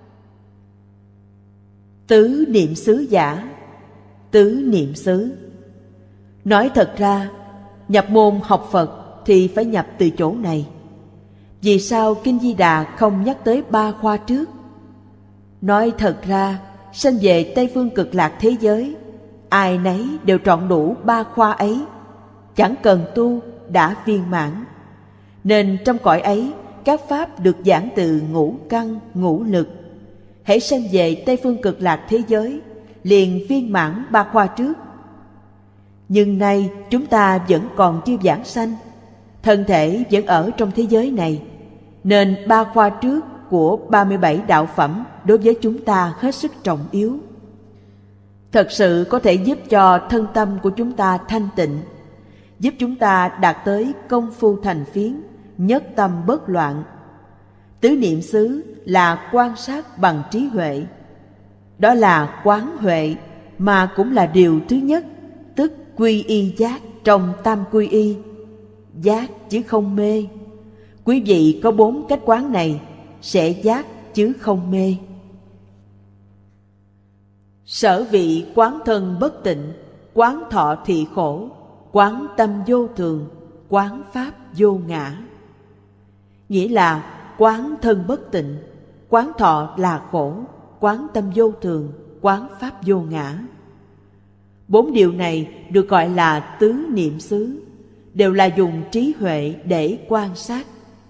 Tứ niệm xứ giả. Tứ niệm xứ, nói thật ra, nhập môn học Phật thì phải nhập từ chỗ này. Vì sao Kinh Di Đà không nhắc tới 3 khoa trước? Nói thật ra, sanh về Tây Phương Cực Lạc thế giới, ai nấy đều trọn đủ 3 khoa ấy, chẳng cần tu đã viên mãn. Nên trong cõi ấy, các pháp được giảng từ ngũ căn, ngũ lực. Hễ sanh về Tây Phương Cực Lạc thế giới, liền viên mãn 3 khoa trước. Nhưng nay chúng ta vẫn còn chưa giảng sanh, thân thể vẫn ở trong thế giới này, nên 3 khoa trước của 37 đạo phẩm đối với chúng ta hết sức trọng yếu. Thật sự có thể giúp cho thân tâm của chúng ta thanh tịnh, giúp chúng ta đạt tới công phu thành phiến, nhất tâm bất loạn. Tứ niệm xứ là quan sát bằng trí huệ. Đó là quán huệ, mà cũng là điều thứ nhất, tức quy y giác trong tam quy y. Giác chứ không mê. Quý vị có 4 cách quán này, sẽ giác chứ không mê. Sở vị quán thân bất tịnh, quán thọ thị khổ, quán tâm vô thường, quán pháp vô ngã. Nghĩa là quán thân bất tịnh, quán thọ là khổ, quán tâm vô thường, quán pháp vô ngã. 4 điều này được gọi là tứ niệm xứ, đều là dùng trí huệ để quan sát.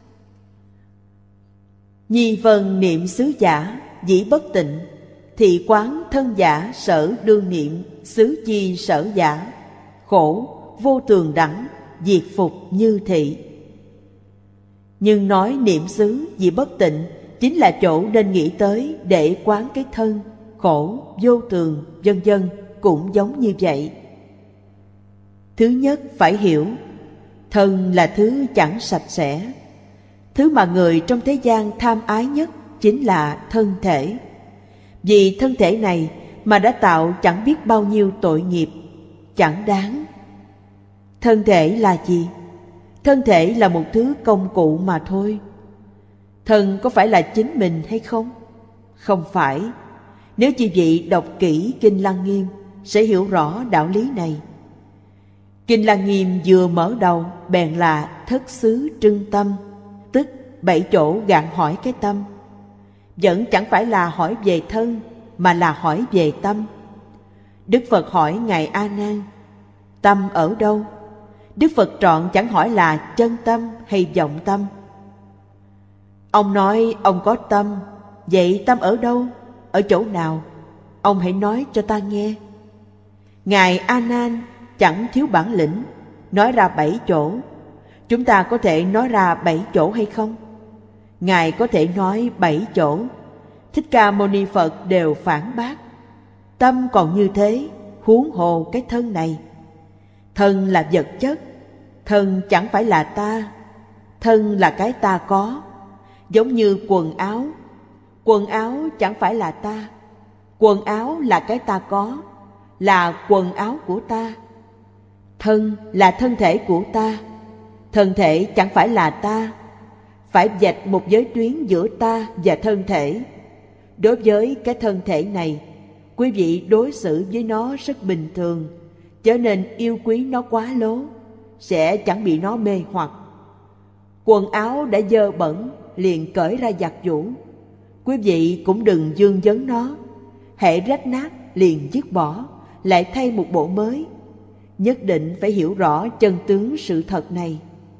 Nhi vân niệm xứ giả, dĩ bất tịnh, thị quán thân giả sở đương niệm, xứ chi sở giả, khổ, vô thường đẳng, diệt phục như thị. Nhưng nói niệm xứ dĩ bất tịnh chính là chỗ nên nghĩ tới để quán cái thân, khổ, vô thường, vân vân cũng giống như vậy. Thứ nhất phải hiểu, thân là thứ chẳng sạch sẽ. Thứ mà người trong thế gian tham ái nhất chính là thân thể. Vì thân thể này mà đã tạo chẳng biết bao nhiêu tội nghiệp, chẳng đáng. Thân thể là gì? Thân thể là một thứ công cụ mà thôi. Thân có phải là chính mình hay không? Không phải. Nếu chư vị đọc kỹ Kinh Lăng Nghiêm sẽ hiểu rõ đạo lý này. Kinh Lăng Nghiêm vừa mở đầu bèn là thất xứ trưng tâm, tức 7 chỗ gạn hỏi cái tâm. Vẫn chẳng phải là hỏi về thân, mà là hỏi về tâm. Đức Phật hỏi Ngài A Nan, tâm ở đâu? Đức Phật trọn chẳng hỏi là chân tâm hay vọng tâm. Ông nói ông có tâm, vậy tâm ở đâu? Ở chỗ nào? Ông hãy nói cho ta nghe. Ngài A Nan chẳng thiếu bản lĩnh, nói ra 7 chỗ. Chúng ta có thể nói ra 7 chỗ hay không? Ngài có thể nói 7 chỗ, Thích Ca Mâu Ni Phật đều phản bác. Tâm còn như thế, huống hồ cái thân này. Thân là vật chất, thân chẳng phải là ta. Thân là cái ta có, giống như quần áo. Quần áo chẳng phải là ta. Quần áo là cái ta có, là quần áo của ta. Thân là thân thể của ta. Thân thể chẳng phải là ta. Phải vạch một giới tuyến giữa ta và thân thể. Đối với cái thân thể này, quý vị đối xử với nó rất bình thường, chớ nên yêu quý nó quá lố, sẽ chẳng bị nó mê hoặc. Quần áo đã dơ bẩn, liền cởi ra giặt giũ. Quý vị cũng đừng vương vấn nó. Hễ rách nát liền dứt bỏ, lại thay một bộ mới. Nhất định phải hiểu rõ chân tướng sự thật này.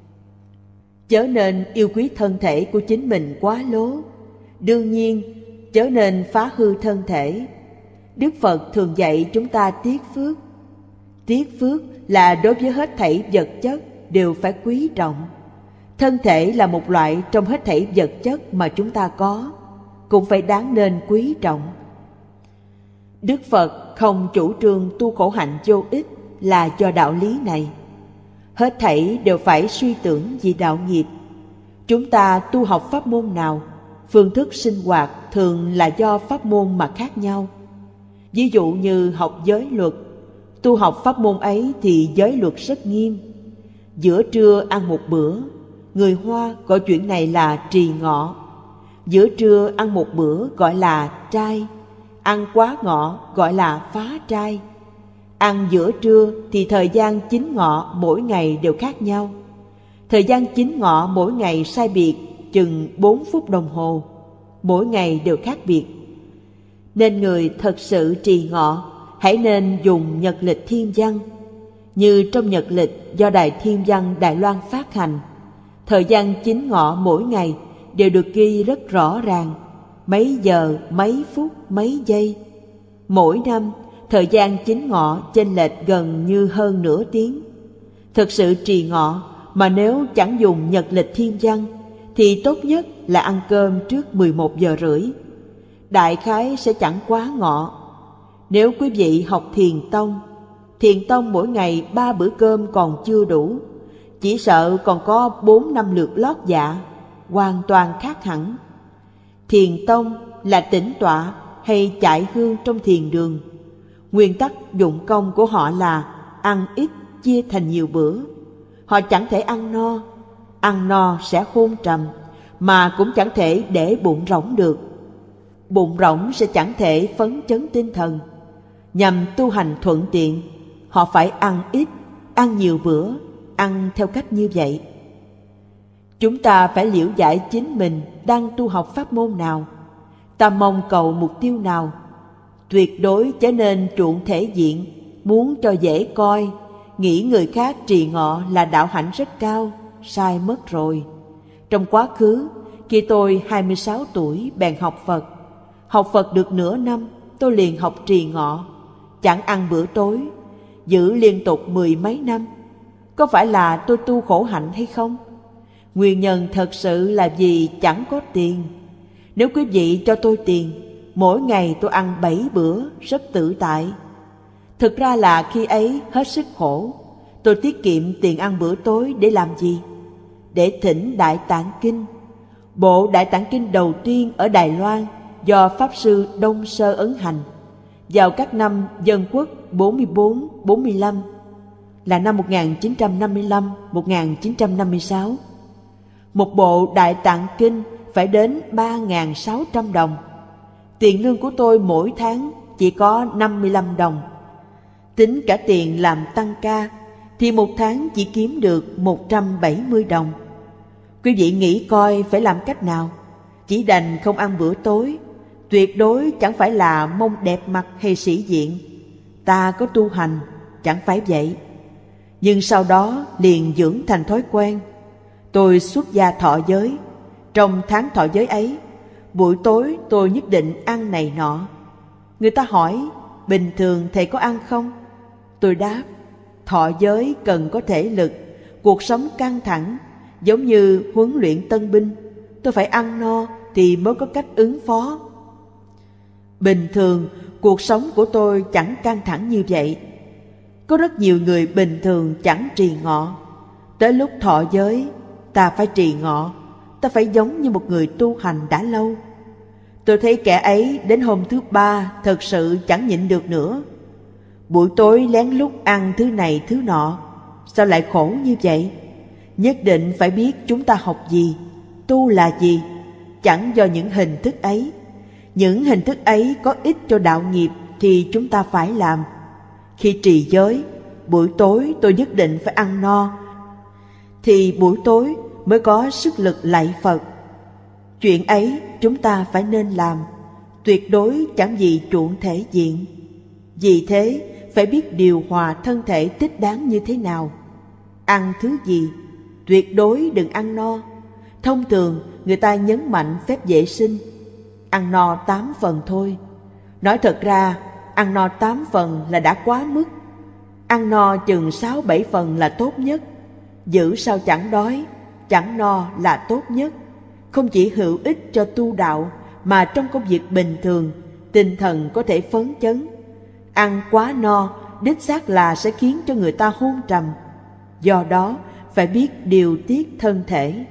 Chớ nên yêu quý thân thể của chính mình quá lố. Đương nhiên, chớ nên phá hư thân thể. Đức Phật thường dạy chúng ta tiếc phước. Tiếc phước là đối với hết thảy vật chất đều phải quý trọng. Thân thể là một loại trong hết thảy vật chất mà chúng ta có, cũng phải đáng nên quý trọng. Đức Phật không chủ trương tu khổ hạnh vô ích là do đạo lý này. Hết thảy đều phải suy tưởng vì đạo nghiệp. Chúng ta tu học pháp môn nào, phương thức sinh hoạt thường là do pháp môn mà khác nhau. Ví dụ như học giới luật, tu học pháp môn ấy thì giới luật rất nghiêm. Giữa trưa ăn một bữa, người Hoa gọi chuyện này là trì ngọ. Giữa trưa ăn một bữa gọi là trai, ăn quá ngọ gọi là phá trai. Ăn giữa trưa thì thời gian chính ngọ mỗi ngày đều khác nhau. Thời gian chính ngọ mỗi ngày sai biệt chừng 4 phút đồng hồ, mỗi ngày đều khác biệt. Nên người thật sự trì ngọ, hãy nên dùng nhật lịch thiên văn. Như trong nhật lịch do Đài Thiên Văn Đài Loan phát hành, thời gian chính ngọ mỗi ngày đều được ghi rất rõ ràng, mấy giờ, mấy phút, mấy giây. Mỗi năm, thời gian chính ngọ chênh lệch gần như hơn nửa tiếng. Thực sự trì ngọ mà nếu chẳng dùng nhật lịch thiên văn thì tốt nhất là ăn cơm trước 11 giờ rưỡi. Đại khái sẽ chẳng quá ngọ. Nếu quý vị học thiền tông mỗi ngày 3 bữa cơm còn chưa đủ, chỉ sợ còn có 4-5 lượt lót dạ, hoàn toàn khác hẳn. Thiền tông là tĩnh tọa hay chạy hương trong thiền đường. Nguyên tắc dụng công của họ là ăn ít chia thành nhiều bữa. Họ chẳng thể ăn no sẽ hôn trầm, mà cũng chẳng thể để bụng rỗng được. Bụng rỗng sẽ chẳng thể phấn chấn tinh thần. Nhằm tu hành thuận tiện, họ phải ăn ít, ăn nhiều bữa, ăn theo cách như vậy. Chúng ta phải liễu giải chính mình đang tu học pháp môn nào, ta mong cầu mục tiêu nào. Tuyệt đối chớ nên truộng thể diện, muốn cho dễ coi, nghĩ người khác trì ngọ là đạo hạnh rất cao, sai mất rồi. Trong quá khứ, khi tôi 26 tuổi bèn học Phật. Học Phật được nửa năm, tôi liền học trì ngọ, chẳng ăn bữa tối, giữ liên tục 10 mấy năm. Có phải là tôi tu khổ hạnh hay không? Nguyên nhân thật sự là vì chẳng có tiền. Nếu quý vị cho tôi tiền, mỗi ngày tôi ăn 7 bữa rất tự tại. Thực ra là khi ấy hết sức khổ. Tôi tiết kiệm tiền ăn bữa tối để làm gì? Để thỉnh Đại Tạng Kinh. Bộ Đại Tạng Kinh đầu tiên ở Đài Loan do Pháp Sư Đông Sơ ấn hành vào các năm Dân Quốc 44-45 là năm 1955-1956. Một bộ Đại Tạng Kinh phải đến 3.600 đồng. Tiền lương của tôi mỗi tháng chỉ có 55 đồng. Tính cả tiền làm tăng ca thì một tháng chỉ kiếm được 170 đồng. Quý vị nghĩ coi phải làm cách nào? Chỉ đành không ăn bữa tối. Tuyệt đối chẳng phải là mong đẹp mặt hay sĩ diện. Ta có tu hành, chẳng phải vậy. Nhưng sau đó liền dưỡng thành thói quen. Tôi xuất gia thọ giới. Trong tháng thọ giới ấy, buổi tối tôi nhất định ăn này nọ. Người ta hỏi, bình thường thầy có ăn không? Tôi đáp, thọ giới cần có thể lực, cuộc sống căng thẳng, giống như huấn luyện tân binh. Tôi phải ăn no thì mới có cách ứng phó. Bình thường, cuộc sống của tôi chẳng căng thẳng như vậy. Có rất nhiều người bình thường chẳng trì ngọ. Tới lúc thọ giới, ta phải trì ngọ, ta phải giống như một người tu hành đã lâu. Tôi thấy kẻ ấy đến hôm thứ ba thật sự chẳng nhịn được nữa. Buổi tối lén lút ăn thứ này thứ nọ, sao lại khổ như vậy? Nhất định phải biết chúng ta học gì, tu là gì, chẳng do những hình thức ấy. Những hình thức ấy có ích cho đạo nghiệp thì chúng ta phải làm. Khi trì giới, buổi tối tôi nhất định phải ăn no, thì buổi tối mới có sức lực lạy Phật. Chuyện ấy chúng ta phải nên làm, tuyệt đối chẳng vì chuộng thể diện. Vì thế phải biết điều hòa thân thể thích đáng như thế nào. Ăn thứ gì, tuyệt đối đừng ăn no. Thông thường người ta nhấn mạnh phép vệ sinh, ăn no 8 phần thôi. Nói thật ra, ăn no 8 phần là đã quá mức. Ăn no chừng 6-7 phần là tốt nhất. Giữ sao chẳng đói, chẳng no là tốt nhất. Không chỉ hữu ích cho tu đạo, mà trong công việc bình thường, tinh thần có thể phấn chấn. Ăn quá no, đích xác là sẽ khiến cho người ta hôn trầm. Do đó, phải biết điều tiết thân thể.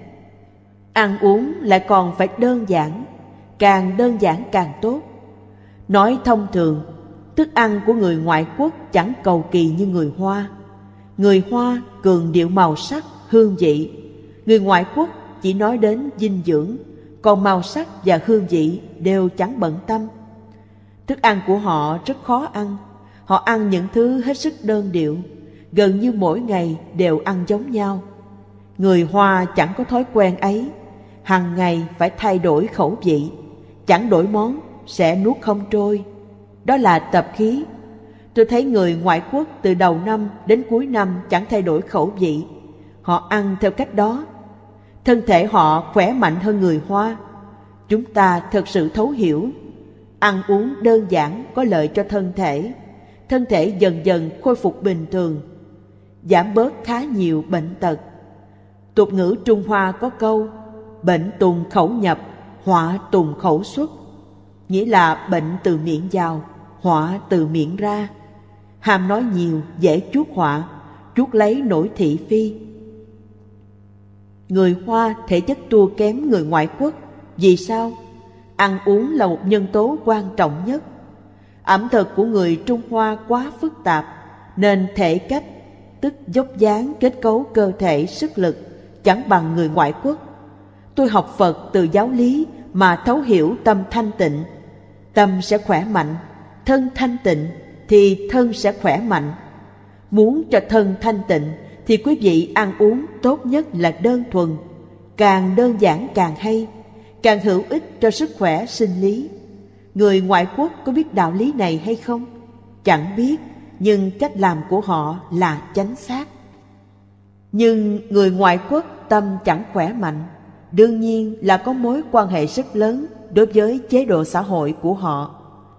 Ăn uống lại còn phải đơn giản, càng đơn giản càng tốt. Nói thông thường, thức ăn của người ngoại quốc chẳng cầu kỳ như người Hoa. Người Hoa cường điệu màu sắc, hương vị. Người ngoại quốc chỉ nói đến dinh dưỡng, còn màu sắc và hương vị đều chẳng bận tâm. Thức ăn của họ rất khó ăn. Họ ăn những thứ hết sức đơn điệu, gần như mỗi ngày đều ăn giống nhau. Người Hoa chẳng có thói quen ấy, hàng ngày phải thay đổi khẩu vị, chẳng đổi món sẽ nuốt không trôi. Đó là tập khí. Tôi thấy người ngoại quốc từ đầu năm đến cuối năm chẳng thay đổi khẩu vị. Họ ăn theo cách đó. Thân thể họ khỏe mạnh hơn người Hoa. Chúng ta thật sự thấu hiểu. Ăn uống đơn giản có lợi cho thân thể. Thân thể dần dần khôi phục bình thường, giảm bớt khá nhiều bệnh tật. Tục ngữ Trung Hoa có câu bệnh tùng khẩu nhập, họa tùng khẩu xuất, nghĩa là bệnh từ miệng vào, họa từ miệng ra. Ham nói nhiều dễ chuốc họa, chuốc lấy nỗi thị phi. Người Hoa thể chất thua kém người ngoại quốc. Vì sao? Ăn uống là một nhân tố quan trọng nhất. Ẩm thực của người Trung Hoa quá phức tạp, nên thể cách, tức dốc dáng kết cấu cơ thể sức lực chẳng bằng người ngoại quốc. Tôi học Phật từ giáo lý mà thấu hiểu tâm thanh tịnh. Tâm sẽ khỏe mạnh, thân thanh tịnh thì thân sẽ khỏe mạnh. Muốn cho thân thanh tịnh thì quý vị ăn uống tốt nhất là đơn thuần, càng đơn giản càng hay, càng hữu ích cho sức khỏe sinh lý. Người ngoại quốc có biết đạo lý này hay không? Chẳng biết, nhưng cách làm của họ là chánh xác. Nhưng người ngoại quốc tâm chẳng khỏe mạnh, đương nhiên là có mối quan hệ rất lớn đối với chế độ xã hội của họ.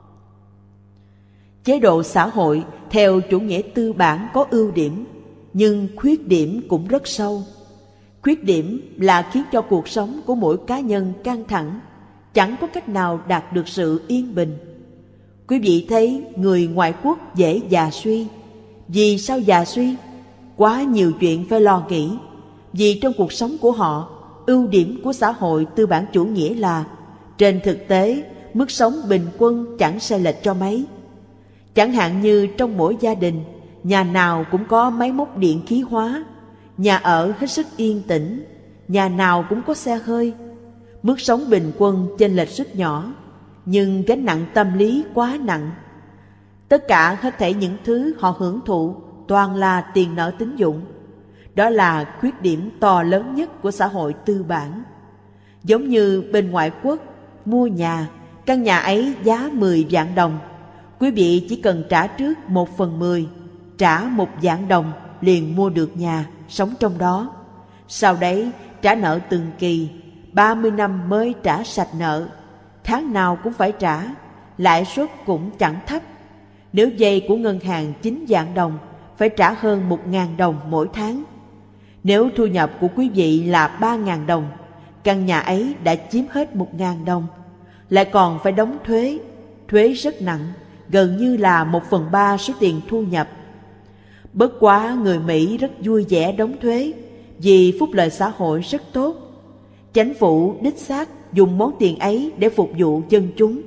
Chế độ xã hội theo chủ nghĩa tư bản có ưu điểm, nhưng khuyết điểm cũng rất sâu. Khuyết điểm là khiến cho cuộc sống của mỗi cá nhân căng thẳng, chẳng có cách nào đạt được sự yên bình. Quý vị thấy người ngoại quốc dễ già suy. Vì sao già suy? Quá nhiều chuyện phải lo nghĩ. Vì trong cuộc sống của họ, ưu điểm của xã hội tư bản chủ nghĩa là trên thực tế mức sống bình quân chẳng sai lệch cho mấy. Chẳng hạn như trong mỗi gia đình, nhà nào cũng có máy móc điện khí hóa, nhà ở hết sức yên tĩnh, nhà nào cũng có xe hơi. Mức sống bình quân chênh lệch rất nhỏ, nhưng gánh nặng tâm lý quá nặng. Tất cả hết thảy những thứ họ hưởng thụ toàn là tiền nợ tín dụng. Đó là khuyết điểm to lớn nhất của xã hội tư bản. Giống như bên ngoại quốc, mua nhà, căn nhà ấy giá 10 vạn đồng. Quý vị chỉ cần trả trước 1/10, trả 1 vạn đồng liền mua được nhà, sống trong đó. Sau đấy trả nợ từng kỳ, 30 năm mới trả sạch nợ. Tháng nào cũng phải trả, lãi suất cũng chẳng thấp. Nếu vay của ngân hàng 9 vạn đồng, phải trả hơn 1.000 đồng mỗi tháng. Nếu thu nhập của quý vị là 3.000 đồng, căn nhà ấy đã chiếm hết 1.000 đồng, lại còn phải đóng thuế. thuế rất nặng, gần như là 1/3 số tiền thu nhập. Bất quá người Mỹ rất vui vẻ đóng thuế vì phúc lợi xã hội rất tốt. Chính phủ đích xác dùng món tiền ấy để phục vụ dân chúng.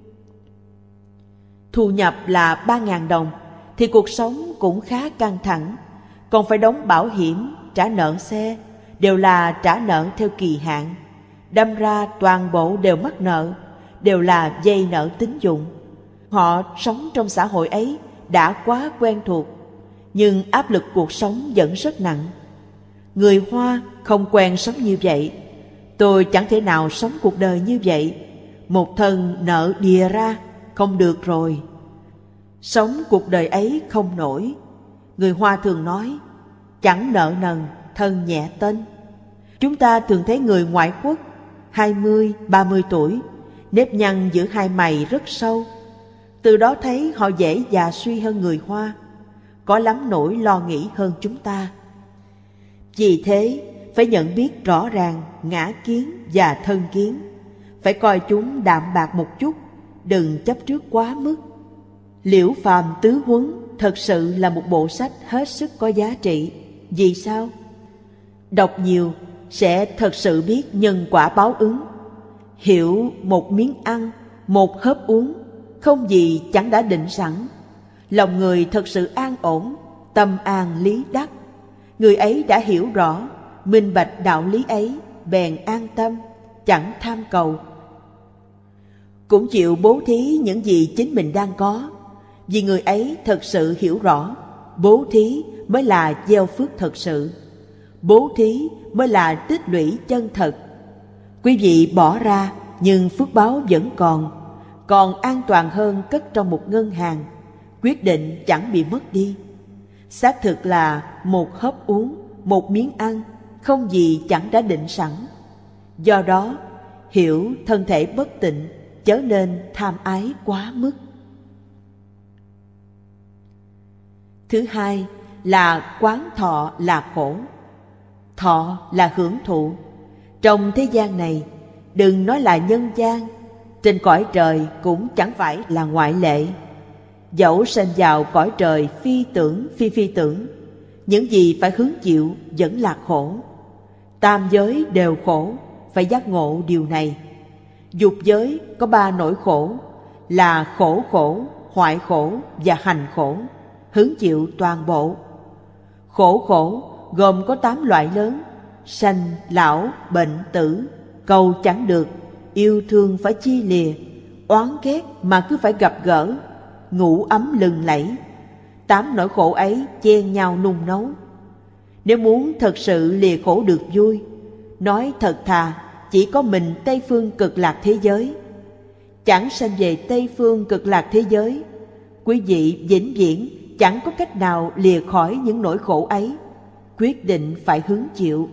Thu nhập là 3.000 đồng thì cuộc sống cũng khá căng thẳng, còn phải đóng bảo hiểm, trả nợ xe, đều là trả nợ theo kỳ hạn. Đâm ra toàn bộ đều mắc nợ, đều là vay nợ tín dụng. Họ sống trong xã hội ấy đã quá quen thuộc, nhưng áp lực cuộc sống vẫn rất nặng. Người Hoa không quen sống như vậy. Tôi chẳng thể nào sống cuộc đời như vậy. Một thân nợ đìa ra, không được rồi. Sống cuộc đời ấy không nổi. Người Hoa thường nói, chẳng nợ nần, thân nhẹ tênh. Chúng ta thường thấy người ngoại quốc 20, 30 tuổi, nếp nhăn giữa hai mày rất sâu. Từ đó thấy họ dễ già suy hơn người Hoa, có lắm nỗi lo nghĩ hơn chúng ta. Vì thế, phải nhận biết rõ ràng ngã kiến và thân kiến, phải coi chúng đạm bạc một chút, đừng chấp trước quá mức. Liễu Phàm Tứ Huấn thật sự là một bộ sách hết sức có giá trị. Vì sao? Đọc nhiều sẽ thật sự biết nhân quả báo ứng. Hiểu một miếng ăn, một hớp uống, không gì chẳng đã định sẵn. Lòng người thật sự an ổn, tâm an lý đắc. Người ấy đã hiểu rõ, minh bạch đạo lý ấy, bèn an tâm, chẳng tham cầu. Cũng chịu bố thí những gì chính mình đang có, vì người ấy thật sự hiểu rõ, bố thí mới là gieo phước thật sự. Bố thí mới là tích lũy chân thật. Quý vị bỏ ra nhưng phước báo vẫn còn an toàn hơn cất trong một ngân hàng, quyết định chẳng bị mất đi. Xác thực là một hớp uống, một miếng ăn, không gì chẳng đã định sẵn. Do đó, hiểu thân thể bất tịnh, chớ nên tham ái quá mức. Thứ hai là quán thọ là khổ. Thọ là hưởng thụ. Trong thế gian này, đừng nói là nhân gian, trên cõi trời cũng chẳng phải là ngoại lệ. Dẫu sanh vào cõi trời phi tưởng phi tưởng, những gì phải hứng chịu vẫn là khổ. Tam giới đều khổ, phải giác ngộ điều này. Dục giới có 3 nỗi khổ là khổ khổ, hoại khổ và hành khổ, hứng chịu toàn bộ. Khổ khổ gồm có 8 loại lớn: sanh, lão, bệnh, tử, cầu chẳng được, yêu thương phải chia lìa, oán ghét mà cứ phải gặp gỡ, ngủ ấm lừng lẫy. 8 nỗi khổ ấy chen nhau nung nấu. Nếu muốn thật sự lìa khổ được vui, nói thật thà, chỉ có mình Tây phương cực lạc thế giới. Chẳng sanh về Tây phương cực lạc thế giới, quý vị vĩnh viễn chẳng có cách nào lìa khỏi những nỗi khổ ấy, quyết định phải hứng chịu.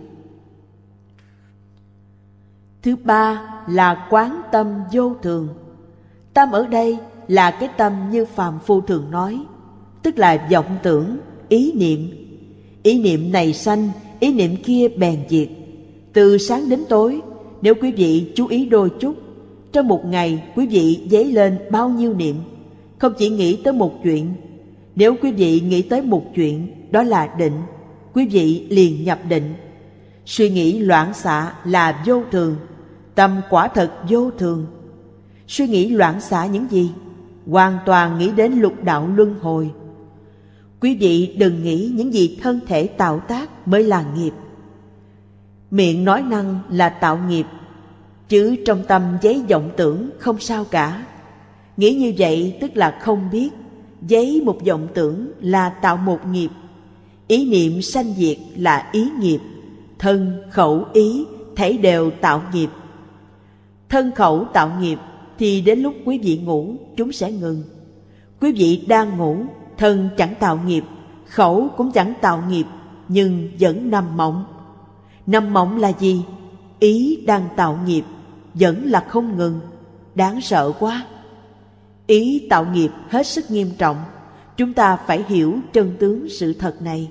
Thứ ba là quán tâm vô thường. Tâm ở đây là cái tâm như phàm phu thường nói, tức là vọng tưởng, ý niệm. Ý niệm này sanh, ý niệm kia bèn diệt. Từ sáng đến tối, nếu quý vị chú ý đôi chút, trong một ngày quý vị dấy lên bao nhiêu niệm, không chỉ nghĩ tới một chuyện. Nếu quý vị nghĩ tới một chuyện, đó là định, quý vị liền nhập định. Suy nghĩ loạn xạ là vô thường, tâm quả thật vô thường. Suy nghĩ loạn xạ những gì? Hoàn toàn nghĩ đến lục đạo luân hồi. Quý vị đừng nghĩ những gì thân thể tạo tác mới là nghiệp. Miệng nói năng là tạo nghiệp, chứ trong tâm giấy vọng tưởng không sao cả. Nghĩ như vậy tức là không biết, giấy một vọng tưởng là tạo một nghiệp. Ý niệm sanh diệt là ý nghiệp, thân, khẩu, ý thảy đều tạo nghiệp. Thân khẩu tạo nghiệp thì đến lúc quý vị ngủ chúng sẽ ngừng. Quý vị đang ngủ, thân chẳng tạo nghiệp, khẩu cũng chẳng tạo nghiệp, nhưng vẫn nằm mộng. Nằm mộng là gì? Ý đang tạo nghiệp, vẫn là không ngừng. Đáng sợ quá. Ý tạo nghiệp hết sức nghiêm trọng. Chúng ta phải hiểu chân tướng sự thật này.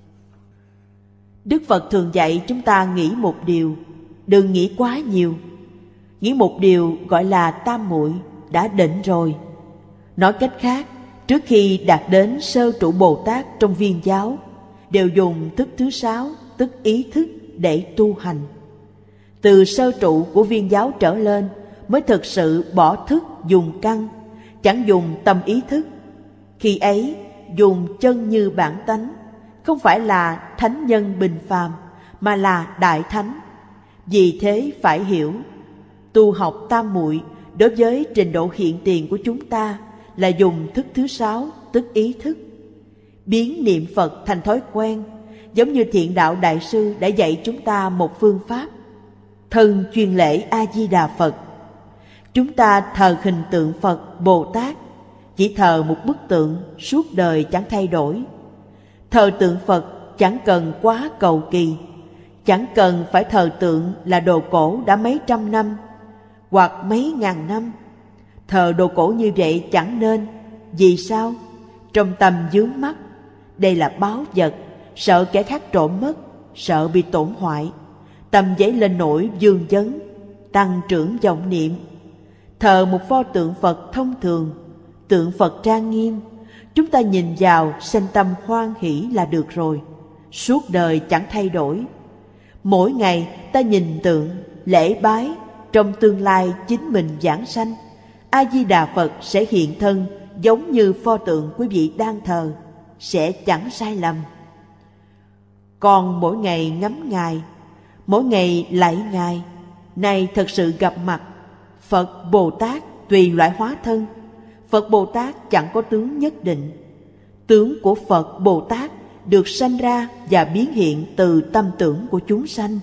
Đức Phật thường dạy chúng ta nghĩ một điều, đừng nghĩ quá nhiều. Nghĩ một điều gọi là tam muội, đã định rồi. Nói cách khác, trước khi đạt đến sơ trụ Bồ Tát trong viên giáo, đều dùng thức thứ 6, tức ý thức để tu hành. Từ sơ trụ của viên giáo trở lên mới thực sự bỏ thức dùng căn, chẳng dùng tâm ý thức. Khi ấy dùng chân như bản tánh, không phải là thánh nhân bình phàm, mà là đại thánh. Vì thế phải hiểu, tu học tam muội đối với trình độ hiện tiền của chúng ta là dùng thức thứ 6, tức ý thức. Biến niệm Phật thành thói quen, giống như Thiện Đạo Đại Sư đã dạy chúng ta một phương pháp. Thân chuyên lễ A-di-đà Phật. Chúng ta thờ hình tượng Phật, Bồ Tát, chỉ thờ một bức tượng suốt đời chẳng thay đổi. Thờ tượng Phật chẳng cần quá cầu kỳ, chẳng cần phải thờ tượng là đồ cổ đã mấy trăm năm hoặc mấy ngàn năm. Thờ đồ cổ như vậy chẳng nên. Vì sao? Trong tâm vướng mắc, đây là báu vật, sợ kẻ khác trộm mất, sợ bị tổn hoại. Tâm dấy lên nỗi vương vấn, tăng trưởng vọng niệm. Thờ một pho tượng Phật thông thường, tượng Phật trang nghiêm, chúng ta nhìn vào sanh tâm hoan hỷ là được rồi, suốt đời chẳng thay đổi. Mỗi ngày ta nhìn tượng, lễ bái, trong tương lai chính mình giảng sanh, A-di-đà Phật sẽ hiện thân giống như pho tượng quý vị đang thờ, sẽ chẳng sai lầm. Còn mỗi ngày ngắm Ngài, mỗi ngày lạy Ngài, này thật sự gặp mặt. Phật Bồ Tát tùy loại hóa thân. Phật Bồ Tát chẳng có tướng nhất định. Tướng của Phật Bồ Tát được sanh ra và biến hiện từ tâm tưởng của chúng sanh.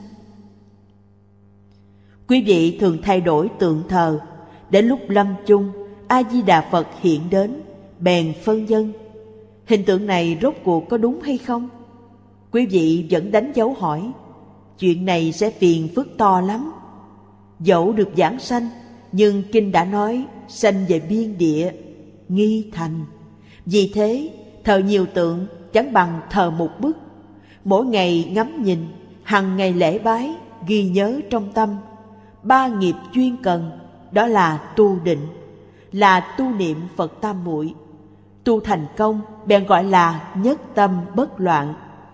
Quý vị thường thay đổi tượng thờ, đến lúc lâm chung, A-di-đà Phật hiện đến, bèn phân vân. Hình tượng này rốt cuộc có đúng hay không? Quý vị vẫn đánh dấu hỏi. Chuyện này sẽ phiền phức to lắm. Dẫu được giảng sanh, nhưng kinh đã nói sanh về biên địa, nghi thành. Vì thế, thờ nhiều tượng chẳng bằng thờ một bức. Mỗi ngày ngắm nhìn, hằng ngày lễ bái, ghi nhớ trong tâm. 3 nghiệp chuyên cần, đó là tu định, là tu niệm Phật tam muội. Tu thành công bèn gọi là nhất tâm bất loạn.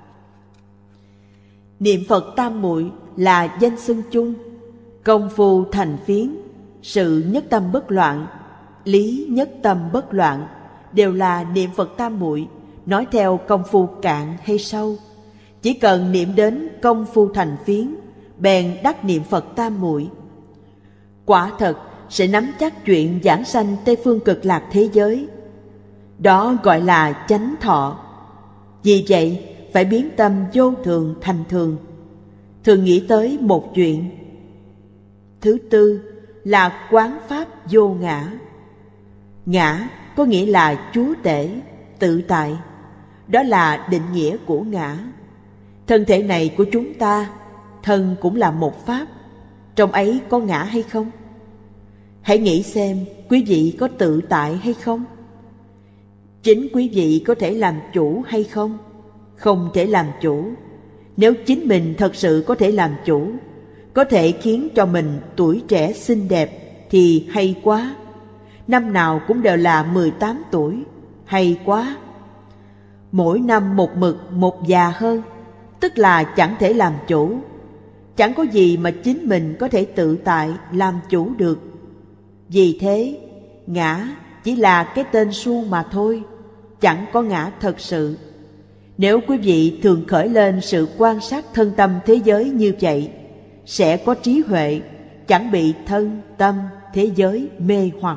Niệm Phật tam muội là danh xưng chung. Công phu thành phiến, sự nhất tâm bất loạn, lý nhất tâm bất loạn đều là niệm Phật tam muội. Nói theo công phu cạn hay sâu, chỉ cần niệm đến công phu thành phiến, bèn đắc niệm Phật tam muội. Quả thật sẽ nắm chắc chuyện giảng sanh Tây phương cực lạc thế giới. Đó gọi là chánh thọ. Vì vậy phải biến tâm vô thường thành thường, thường nghĩ tới một chuyện. Thứ tư là quán pháp vô ngã. Ngã có nghĩa là chúa tể, tự tại. Đó là định nghĩa của ngã. Thân thể này của chúng ta, thân cũng là một pháp. Trong ấy có ngã hay không? Hãy nghĩ xem quý vị có tự tại hay không? Chính quý vị có thể làm chủ hay không? Không thể làm chủ. Nếu chính mình thật sự có thể làm chủ, có thể khiến cho mình tuổi trẻ xinh đẹp thì hay quá. Năm nào cũng đều là 18 tuổi, hay quá. Mỗi năm một mực một già hơn, tức là chẳng thể làm chủ. Chẳng có gì mà chính mình có thể tự tại làm chủ được. Vì thế, ngã chỉ là cái tên suông mà thôi, chẳng có ngã thật sự. Nếu quý vị thường khởi lên sự quan sát thân tâm thế giới như vậy, sẽ có trí huệ, chẳng bị thân, tâm, thế giới mê hoặc.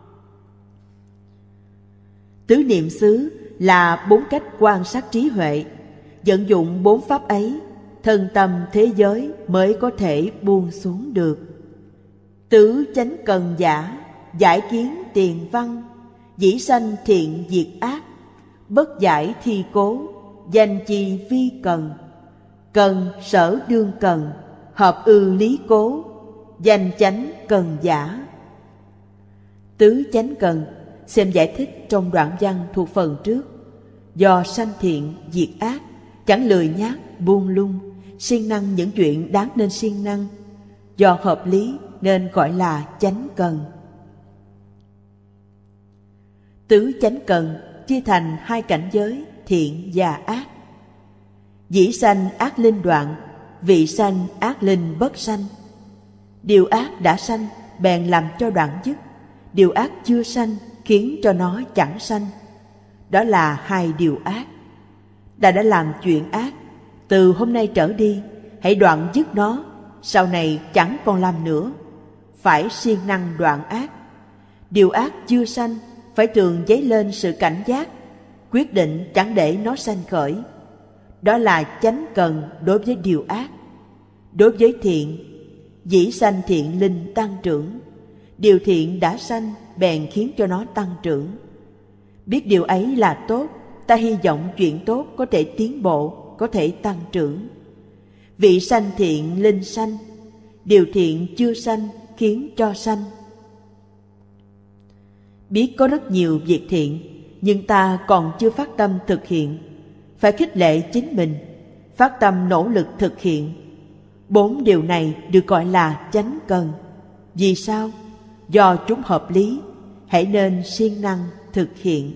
Tứ niệm xứ là 4 cách quan sát trí huệ. Vận dụng 4 pháp ấy, thân tâm thế giới mới có thể buông xuống được. Tứ chánh cần giả, giải kiến tiền văn, dĩ sanh thiện diệt ác, bất giải thi cố, danh chi phi cần. Cần sở đương cần, hợp ư lý cố, danh chánh cần giả. Tứ chánh cần xem giải thích trong đoạn văn thuộc phần trước. Do sanh thiện diệt ác, chẳng lười nhác buông lung, siêng năng những chuyện đáng nên siêng năng. Do hợp lý nên gọi là chánh cần. Tứ chánh cần chia thành hai cảnh giới thiện và ác. Dĩ sanh ác linh đoạn, vị sanh ác linh bất sanh. Điều ác đã sanh bèn làm cho đoạn dứt, điều ác chưa sanh khiến cho nó chẳng sanh. Đó là hai điều ác. Ta đã làm chuyện ác, từ hôm nay trở đi hãy đoạn dứt nó, sau này chẳng còn làm nữa. Phải siêng năng đoạn ác. Điều ác chưa sanh phải thường dấy lên sự cảnh giác, quyết định chẳng để nó sanh khởi. Đó là chánh cần đối với điều ác. Đối với thiện, dĩ sanh thiện linh tăng trưởng. Điều thiện đã sanh bèn khiến cho nó tăng trưởng. Biết điều ấy là tốt, ta hy vọng chuyện tốt có thể tiến bộ, có thể tăng trưởng. Vị sanh thiện linh sanh, điều thiện chưa sanh khiến cho sanh. Biết có rất nhiều việc thiện, nhưng ta còn chưa phát tâm thực hiện. Phải khích lệ chính mình, phát tâm nỗ lực thực hiện. 4 điều này được gọi là chánh cần. Vì sao? Do chúng hợp lý, hãy nên siêng năng thực hiện.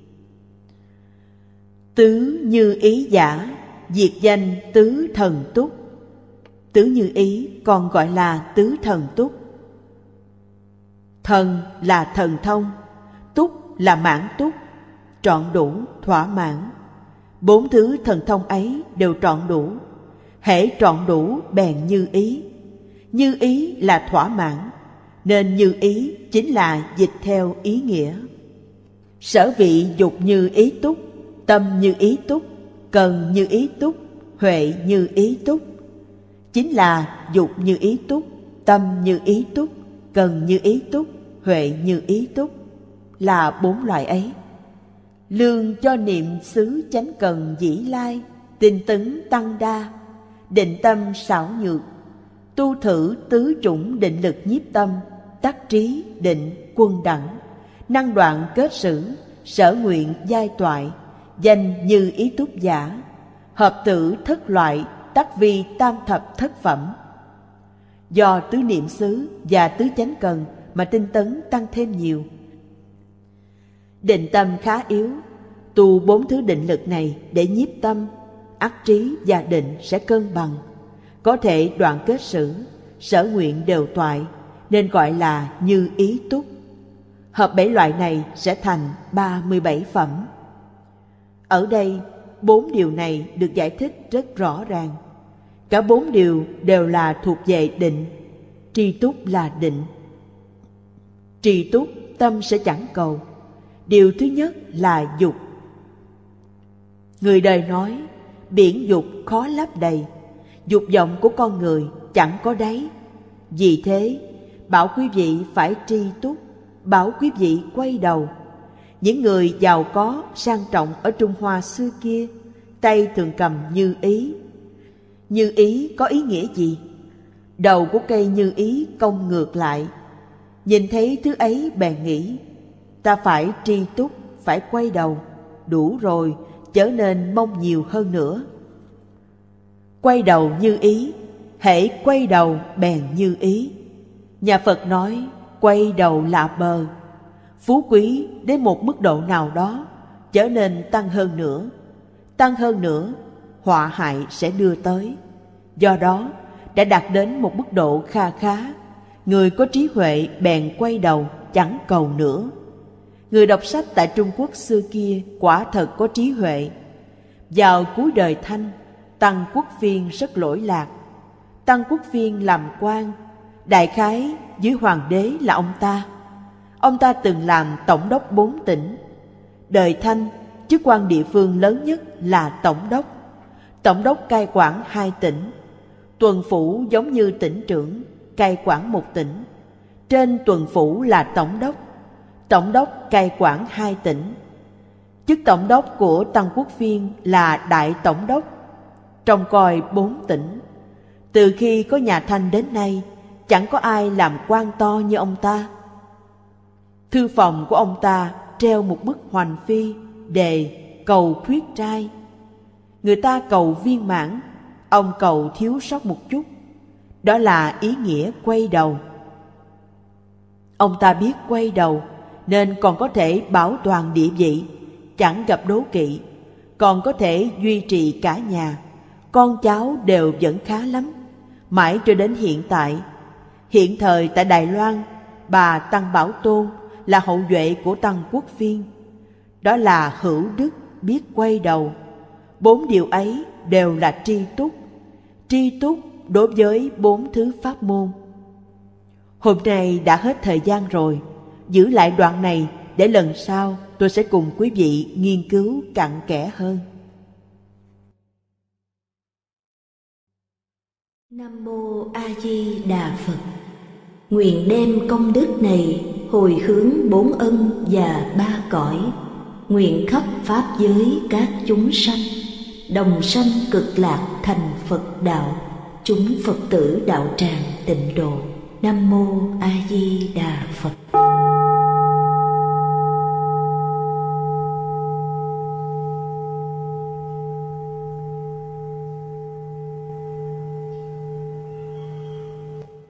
Tứ như ý giả, diệt danh tứ thần túc. Tứ như ý còn gọi là tứ thần túc. Thần là thần thông, túc là mãn túc, trọn đủ, thỏa mãn. 4 thứ thần thông ấy đều trọn đủ. Hễ trọn đủ bèn như ý. Như ý là thỏa mãn, nên như ý chính là dịch theo ý nghĩa. Sở vị dục như ý túc, tâm như ý túc, cần như ý túc, huệ như ý túc. Chính là dục như ý túc, tâm như ý túc, cần như ý túc, huệ như ý túc, là 4 loại ấy. Lương cho niệm xứ chánh cần dĩ lai, tinh tấn tăng đa, định tâm xảo nhược. Tu thử tứ chủng định lực nhiếp tâm, tắc trí định quân đẳng. Năng đoạn kết sử, sở nguyện giai toại, danh như ý túc giả. Hợp tử thất loại, tắc vi tam thập thất phẩm. Do tứ niệm xứ và tứ chánh cần mà tinh tấn tăng thêm nhiều. Định tâm khá yếu, tu 4 thứ định lực này để nhiếp tâm, ắt trí và định sẽ cân bằng, có thể đoạn kết sử, sở nguyện đều toại, nên gọi là như ý túc. Hợp 7 loại này sẽ thành 37 phẩm. Ở đây 4 điều này được giải thích rất rõ ràng. Cả 4 điều đều là thuộc về định. Tri túc là định. Tri túc tâm sẽ chẳng cầu. Điều thứ nhất là dục. Người đời nói biển dục khó lấp đầy, dục vọng của con người chẳng có đáy. Vì thế bảo quý vị phải tri túc, bảo quý vị quay đầu. Những người giàu có sang trọng ở Trung Hoa xưa kia, tay thường cầm như ý. Như ý có ý nghĩa gì? Đầu của cây như ý cong ngược lại. Nhìn thấy thứ ấy bèn nghĩ, ta phải tri túc, phải quay đầu. Đủ rồi, chớ nên mong nhiều hơn nữa. Quay đầu như ý, hễ quay đầu bèn như ý. Nhà Phật nói quay đầu là bờ. Phú quý đến một mức độ nào đó trở nên tăng hơn nữa. Tăng hơn nữa, họa hại sẽ đưa tới. Do đó, đã đạt đến một mức độ kha khá, người có trí huệ bèn quay đầu chẳng cầu nữa. Người đọc sách tại Trung Quốc xưa kia quả thật có trí huệ. Vào cuối đời Thanh, Tăng Quốc Phiên rất lỗi lạc. Tăng Quốc Phiên làm quan, đại khái dưới hoàng đế là ông ta. Ông ta từng làm tổng đốc 4 tỉnh. Đời Thanh, chức quan địa phương lớn nhất là tổng đốc. Tổng đốc cai quản 2 tỉnh. Tuần phủ giống như tỉnh trưởng, cai quản 1 tỉnh. Trên tuần phủ là tổng đốc. Tổng đốc cai quản 2 tỉnh. Chức tổng đốc của Tăng Quốc Phiên là đại tổng đốc, trông coi 4 tỉnh. Từ khi có nhà Thanh đến nay, chẳng có ai làm quan to như ông ta. Thư phòng của ông ta treo một bức hoành phi đề cầu khuyết trai. Người ta cầu viên mãn, ông cầu thiếu sót một chút. Đó là ý nghĩa quay đầu. Ông ta biết quay đầu nên còn có thể bảo toàn địa vị, chẳng gặp đố kỵ, còn có thể duy trì cả nhà, con cháu đều vẫn khá lắm. Mãi cho đến hiện tại, hiện thời tại Đài Loan, bà Tăng Bảo Tôn là hậu duệ của Tăng Quốc Phiên. Đó là hữu đức, biết quay đầu. 4 điều ấy đều là tri túc. Tri túc đối với 4 thứ pháp môn. Hôm nay đã hết thời gian rồi, giữ lại đoạn này để lần sau tôi sẽ cùng quý vị nghiên cứu cặn kẽ hơn. Nam Mô A Di Đà Phật. Nguyện đem công đức này hồi hướng 4 ân và 3 cõi, nguyện khắp pháp giới các chúng sanh đồng sanh cực lạc thành Phật đạo, chúng Phật tử đạo tràng tịnh độ. Nam Mô A Di Đà Phật.